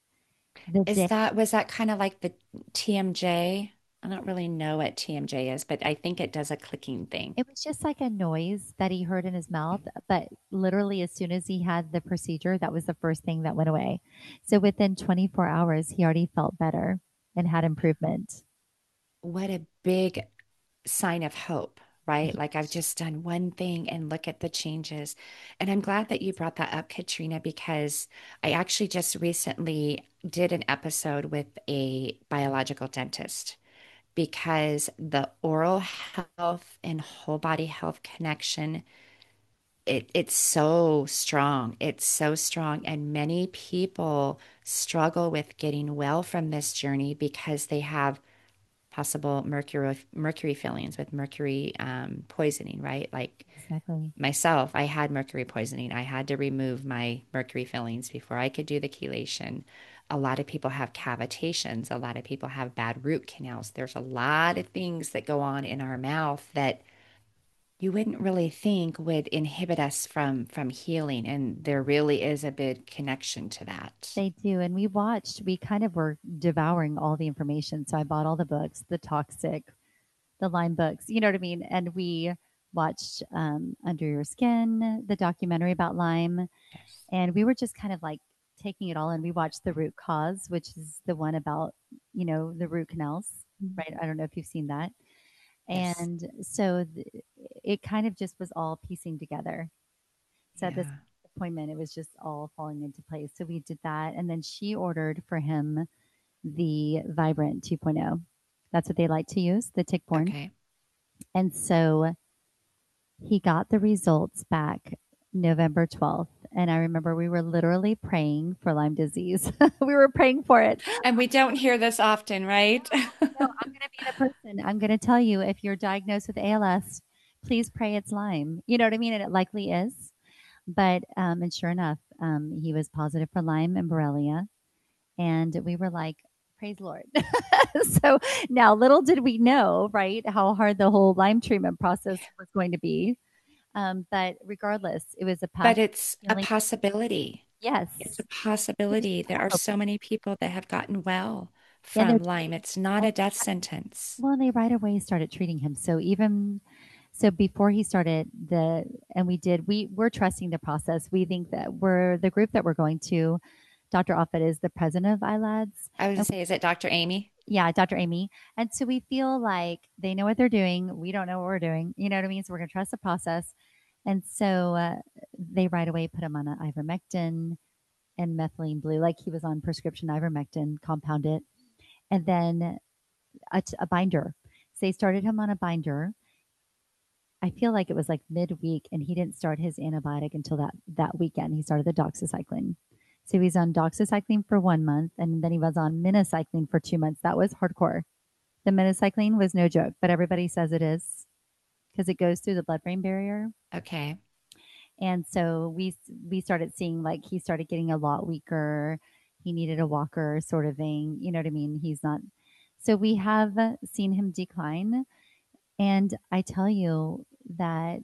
The Is day that, was that kind of like the T M J? I don't really know what T M J is, but I think it does a clicking thing. it was just like a noise that he heard in his mouth, but literally as soon as he had the procedure, that was the first thing that went away. So within twenty-four hours, he already felt better and had improvement. What a big sign of hope, right? Like I've just done one thing and look at the changes. And I'm glad that you brought that up, Katrina, because I actually just recently did an episode with a biological dentist because the oral health and whole body health connection, it, it's so strong. It's so strong. And many people struggle with getting well from this journey because they have possible mercury mercury fillings with mercury um, poisoning, right? Like Exactly. myself, I had mercury poisoning. I had to remove my mercury fillings before I could do the chelation. A lot of people have cavitations. A lot of people have bad root canals. There's a lot of things that go on in our mouth that you wouldn't really think would inhibit us from from healing, and there really is a big connection to that. They do. And we watched, we kind of were devouring all the information. So I bought all the books, the toxic, the Lyme books, you know what I mean? And we watched um, Under Your Skin, the documentary about Lyme. Yes. And we were just kind of like taking it all in. We watched The Root Cause, which is the one about, you know, the root canals, right? I don't know if you've seen that. Yes. And so th- it kind of just was all piecing together. So at this Yeah. appointment, it was just all falling into place. So we did that. And then she ordered for him the Vibrant 2.0. That's what they like to use, the tick-borne. Okay. And so he got the results back November twelfth. And I remember we were literally praying for Lyme disease. We were praying for it. And we don't hear this often, right? No, I'm going to be the person. I'm going to tell you if you're diagnosed with A L S, please pray it's Lyme. You know what I mean? And it likely is. But, um, and sure enough, um, he was positive for Lyme and Borrelia. And we were like, praise Lord. So now little did we know, right, how hard the whole Lyme treatment process was going to be. Um, but regardless, it was a path But it's a healing. possibility. Yes. It's a There's possibility. There are hope. so many people that have gotten well Yeah, they're from Lyme. It's not a death sentence. well, and they right away started treating him. So even so before he started the and we did we we're trusting the process. We think that we're the group that we're going to. Doctor Offit is the president of I LADS. I would And say, is it Doctor Amy? yeah, Doctor Amy. And so we feel like they know what they're doing. We don't know what we're doing. You know what I mean? So we're going to trust the process. And so uh, they right away put him on an ivermectin and methylene blue, like he was on prescription ivermectin, compounded, and then a, a binder. So they started him on a binder. I feel like it was like midweek, and he didn't start his antibiotic until that that weekend. He started the doxycycline. So he's on doxycycline for one month, and then he was on minocycline for two months. That was hardcore. The minocycline was no joke, but everybody says it is because it goes through the blood-brain barrier. Okay. And so we we started seeing like he started getting a lot weaker. He needed a walker, sort of thing. You know what I mean? He's not. So we have seen him decline, and I tell you that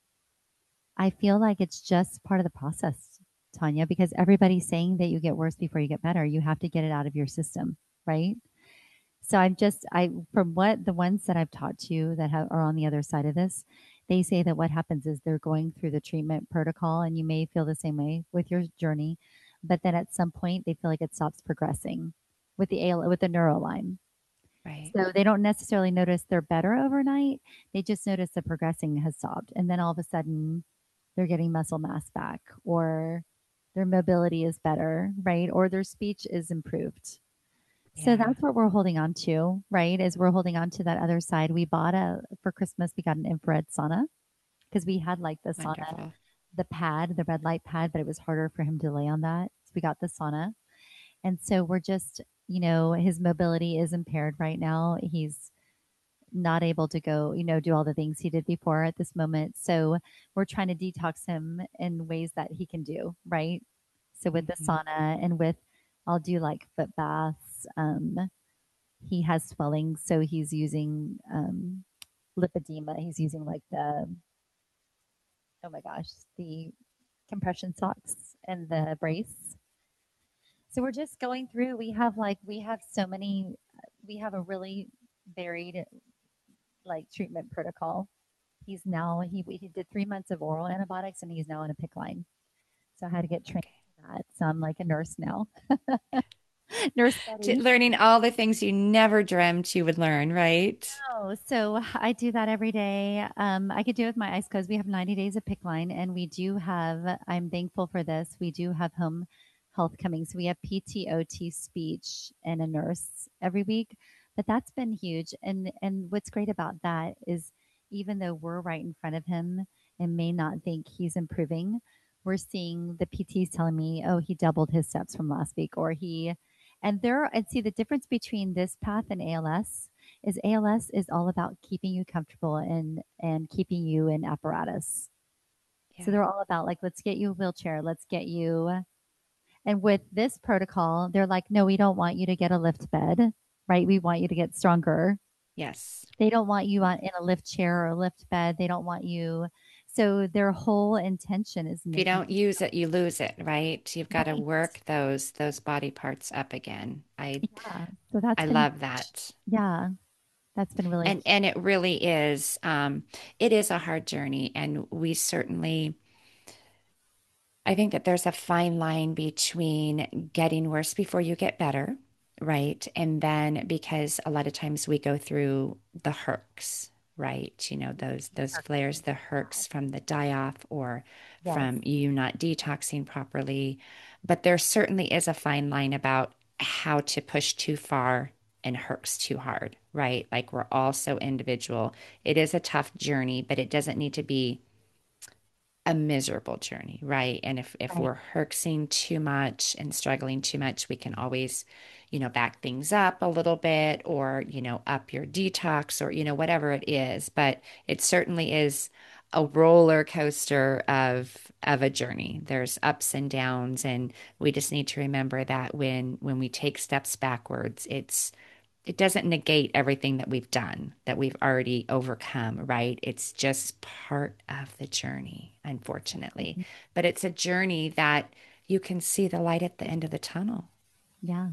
I feel like it's just part of the process, Tanya, because everybody's saying that you get worse before you get better. You have to get it out of your system, right? So I'm just I from what the ones that I've talked to that have, are on the other side of this, they say that what happens is they're going through the treatment protocol, and you may feel the same way with your journey, but then at some point they feel like it stops progressing with the A L with the neuroline. Right. So they don't necessarily notice they're better overnight. They just notice the progressing has stopped, and then all of a sudden they're getting muscle mass back, or their mobility is better, right? Or their speech is improved. So Yeah. that's what we're holding on to, right? Is we're holding on to that other side. We bought a for Christmas, we got an infrared sauna because we had like the sauna, Wonderful. the pad, the red light pad, but it was harder for him to lay on that. So we got the sauna. And so we're just, you know, his mobility is impaired right now. He's not able to go, you know, do all the things he did before at this moment. So we're trying to detox him in ways that he can do, right? So with the Hmm. sauna and with, I'll do like foot baths. Um, he has swelling, so he's using um, lipedema. He's using like the, oh my gosh, the compression socks and the brace. So we're just going through. We have like we have so many. We have a really varied like treatment protocol. He's now he he did three months of oral antibiotics and he's now on a PICC line. So I had to get trained Okay. for that. So I'm like a nurse now. Nurse To buddy. learning all the things you never dreamt you would learn, right? Oh, so I do that every day. Um, I could do it with my eyes closed. We have ninety days of PICC line, and we do have, I'm thankful for this. We do have home health coming. So we have P T O T speech and a nurse every week. But that's been huge. And and what's great about that is even though we're right in front of him and may not think he's improving, we're seeing the P Ts telling me, oh, he doubled his steps from last week, or he and there and see the difference between this path and A L S is A L S is all about keeping you comfortable and and keeping you in apparatus. So Yeah. they're all about like, let's get you a wheelchair, let's get you. And with this protocol, they're like, no, we don't want you to get a lift bed, right? We want you to get stronger. Yes. They don't want you on in a lift chair or a lift bed. They don't want you. So their whole intention is If you making don't use it, you lose it, right? You've got to right. work those those body parts up again. I Yeah. So that's I been love that. yeah, that's been really And and it really is um it is a hard journey, and we certainly, I think that there's a fine line between getting worse before you get better, right? And then because a lot of times we go through the hercs, right? You know, those those flares, the hercs from the die-off or yes. from you not detoxing properly. But there certainly is a fine line about how to push too far and hercs too hard, right? Like we're all so individual. It is a tough journey, but it doesn't need to be a miserable journey, right? And if if Right. we're herxing too much and struggling too much, we can always, you know, back things up a little bit or, you know, up your detox or, you know, whatever it is. But it certainly is a roller coaster of of a journey. There's ups and downs, and we just need to remember that when when we take steps backwards, it's it doesn't negate everything that we've done, that we've already overcome, right? It's just part of the journey, unfortunately. But it's a journey that you can see the light at the end of the tunnel. Yeah.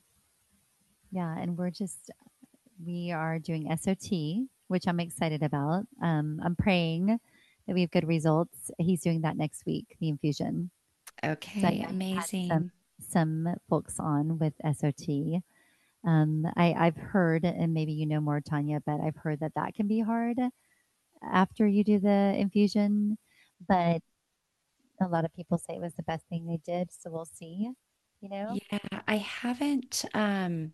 Yeah. And we're just we are doing S O T, which I'm excited about. Um, I'm praying that we have good results. He's doing that next week, the infusion. So I Okay, know he had some amazing. some folks on with S O T. Um, I, I've heard, and maybe you know more, Tanya, but I've heard that that can be hard after you do the infusion. But a lot of people say it was the best thing they did. So we'll see, you know? Yeah, I haven't um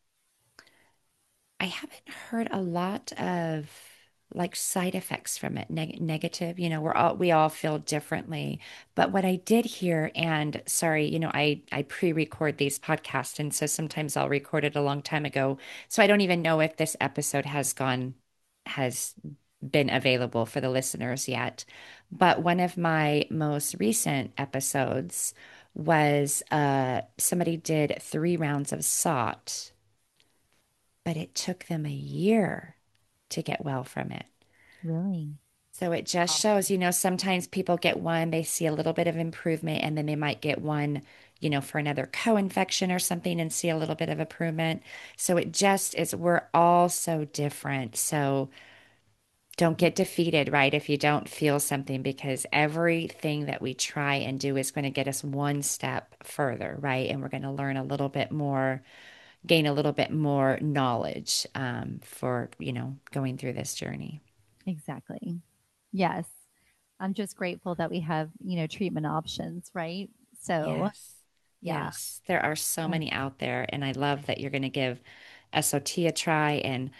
I haven't heard a lot of like side effects from it, neg negative. You know, we're all we all feel differently. But what I did hear, and sorry, you know, I I pre-record these podcasts, and so sometimes I'll record it a long time ago. So I don't even know if this episode has gone has been available for the listeners yet. But one of my most recent episodes was uh somebody did three rounds of S O T, but it took them a year to get well from it. Really? So it just Wow. shows, you know, sometimes people get one, they see a little bit of improvement, and then they might get one, you know, for another co-infection or something and see a little bit of improvement. So it just is, we're all so different. So don't get defeated, right? If you don't feel something, because everything that we try and do is going to get us one step further, right? And we're going to learn a little bit more, gain a little bit more knowledge um, for, you know, going through this journey. Exactly. Yes. I'm just grateful that we have, you know, treatment options, right? So, Yes. yeah. Yes. There are so Uh, many out there. And I love that you're going to give S O T a try. And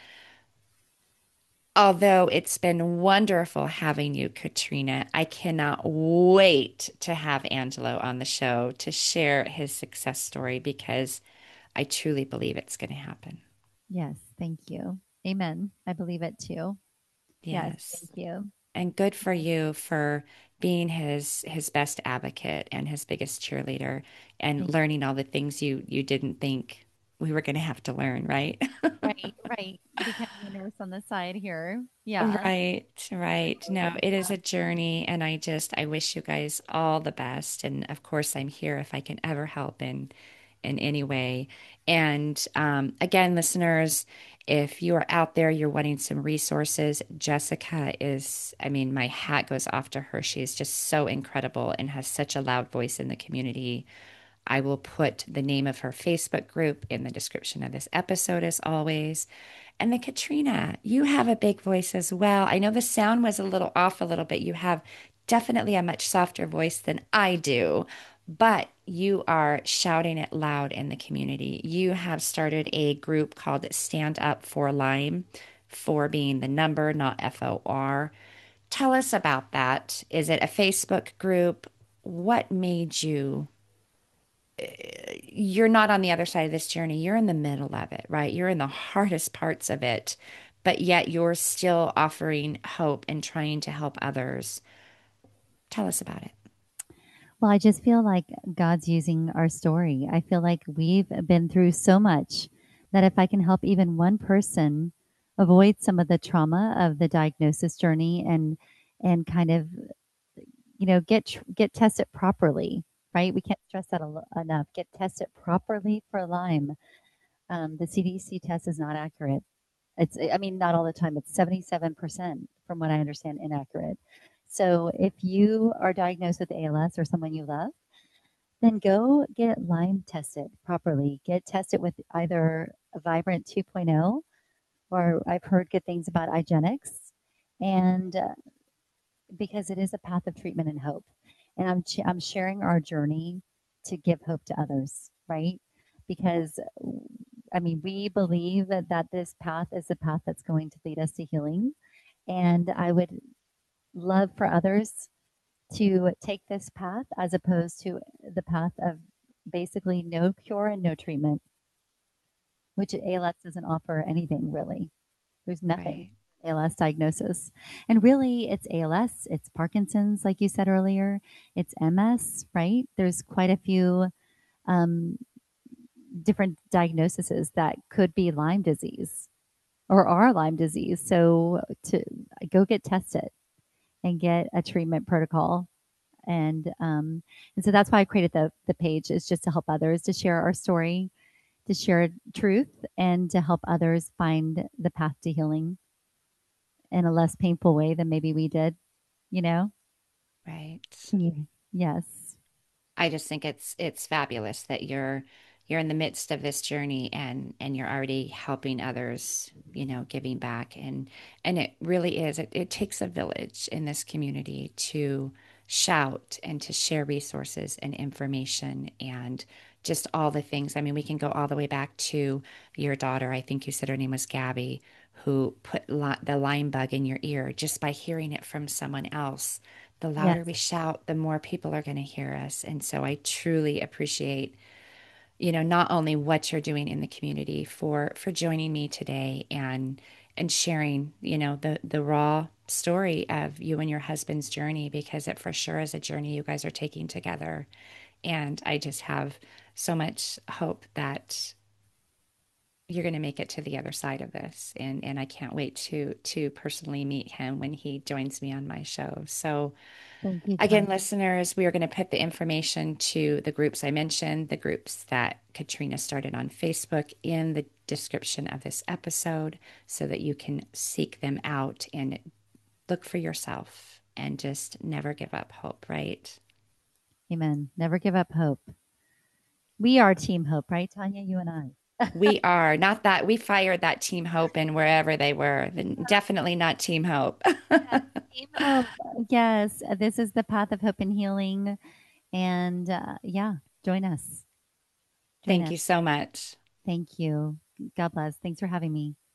although it's been wonderful having you, Katrina, I cannot wait to have Angelo on the show to share his success story because I truly believe it's going to happen. yes. Thank you. Amen. I believe it too. Yes. Yes. Thank you. And good for you for being his his best advocate and his biggest cheerleader and Thank learning all the things you you didn't think we were going to have to learn, right? Right. Right. Becoming a nurse on the side here. Yeah. Right, right. No, it is a journey, and I just I wish you guys all the best. And of course, I'm here if I can ever help in in any way. And um, again, listeners, if you are out there, you're wanting some resources, Jessica is, I mean, my hat goes off to her. She is just so incredible and has such a loud voice in the community. I will put the name of her Facebook group in the description of this episode, as always. And then, Katrina, you have a big voice as well. I know the sound was a little off a little bit. You have definitely a much softer voice than I do, but you are shouting it loud in the community. You have started a group called Stand Up for Lyme, for being the number, not F O R. Tell us about that. Is it a Facebook group? What made you you're not on the other side of this journey. You're in the middle of it, right? You're in the hardest parts of it, but yet you're still offering hope and trying to help others. Tell us about it. Well, I just feel like God's using our story. I feel like we've been through so much that if I can help even one person avoid some of the trauma of the diagnosis journey and and kind of you know get tr- get tested properly, right? We can't stress that elo- enough. Get tested properly for Lyme. Um, the C D C test is not accurate. It's, I mean, not all the time. It's seventy-seven percent, from what I understand, inaccurate. So if you are diagnosed with A L S or someone you love, then go get Lyme tested properly. Get tested with either a Vibrant 2.0, or I've heard good things about IGeneX, and uh, because it is a path of treatment and hope. And I'm, ch- I'm sharing our journey to give hope to others, right? Because I mean, we believe that, that this path is the path that's going to lead us to healing. And I would love for others to take this path as opposed to the path of basically no cure and no treatment, which A L S doesn't offer anything really. There's nothing Right. A L S diagnosis. And really, it's A L S, it's Parkinson's, like you said earlier, it's M S, right? There's quite a few um, different diagnoses that could be Lyme disease or are Lyme disease. So to go get tested and get a treatment protocol. And um, and so that's why I created the the page, is just to help others, to share our story, to share truth, and to help others find the path to healing in a less painful way than maybe we did, you know? Right. Yeah. Yes. I just think it's it's fabulous that you're you're in the midst of this journey and and you're already helping others, you know, giving back and and it really is it, it takes a village in this community to shout and to share resources and information and just all the things. I mean, we can go all the way back to your daughter. I think you said her name was Gabby, who put li- the Lyme bug in your ear just by hearing it from someone else. The louder we Yes. shout, the more people are going to hear us. And so I truly appreciate, you know, not only what you're doing in the community for for joining me today and and sharing, you know, the the raw story of you and your husband's journey, because it for sure is a journey you guys are taking together. And I just have so much hope that you're going to make it to the other side of this. And and I can't wait to to personally meet him when he joins me on my show. So Thank you, again, Tanya. listeners, we are going to put the information to the groups I mentioned, the groups that Katrina started on Facebook, in the description of this episode so that you can seek them out and look for yourself and just never give up hope, right? Amen. Never give up hope. We are Team Hope, right, Tanya? You and I. We are not that we fired that Team Hope in wherever they were. Definitely not Team Hope. Yes, Team Hope. Yes, uh, this is the path of hope and healing. And uh, yeah, join us. Join Thank us. you so much. Thank you. God bless. Thanks for having me.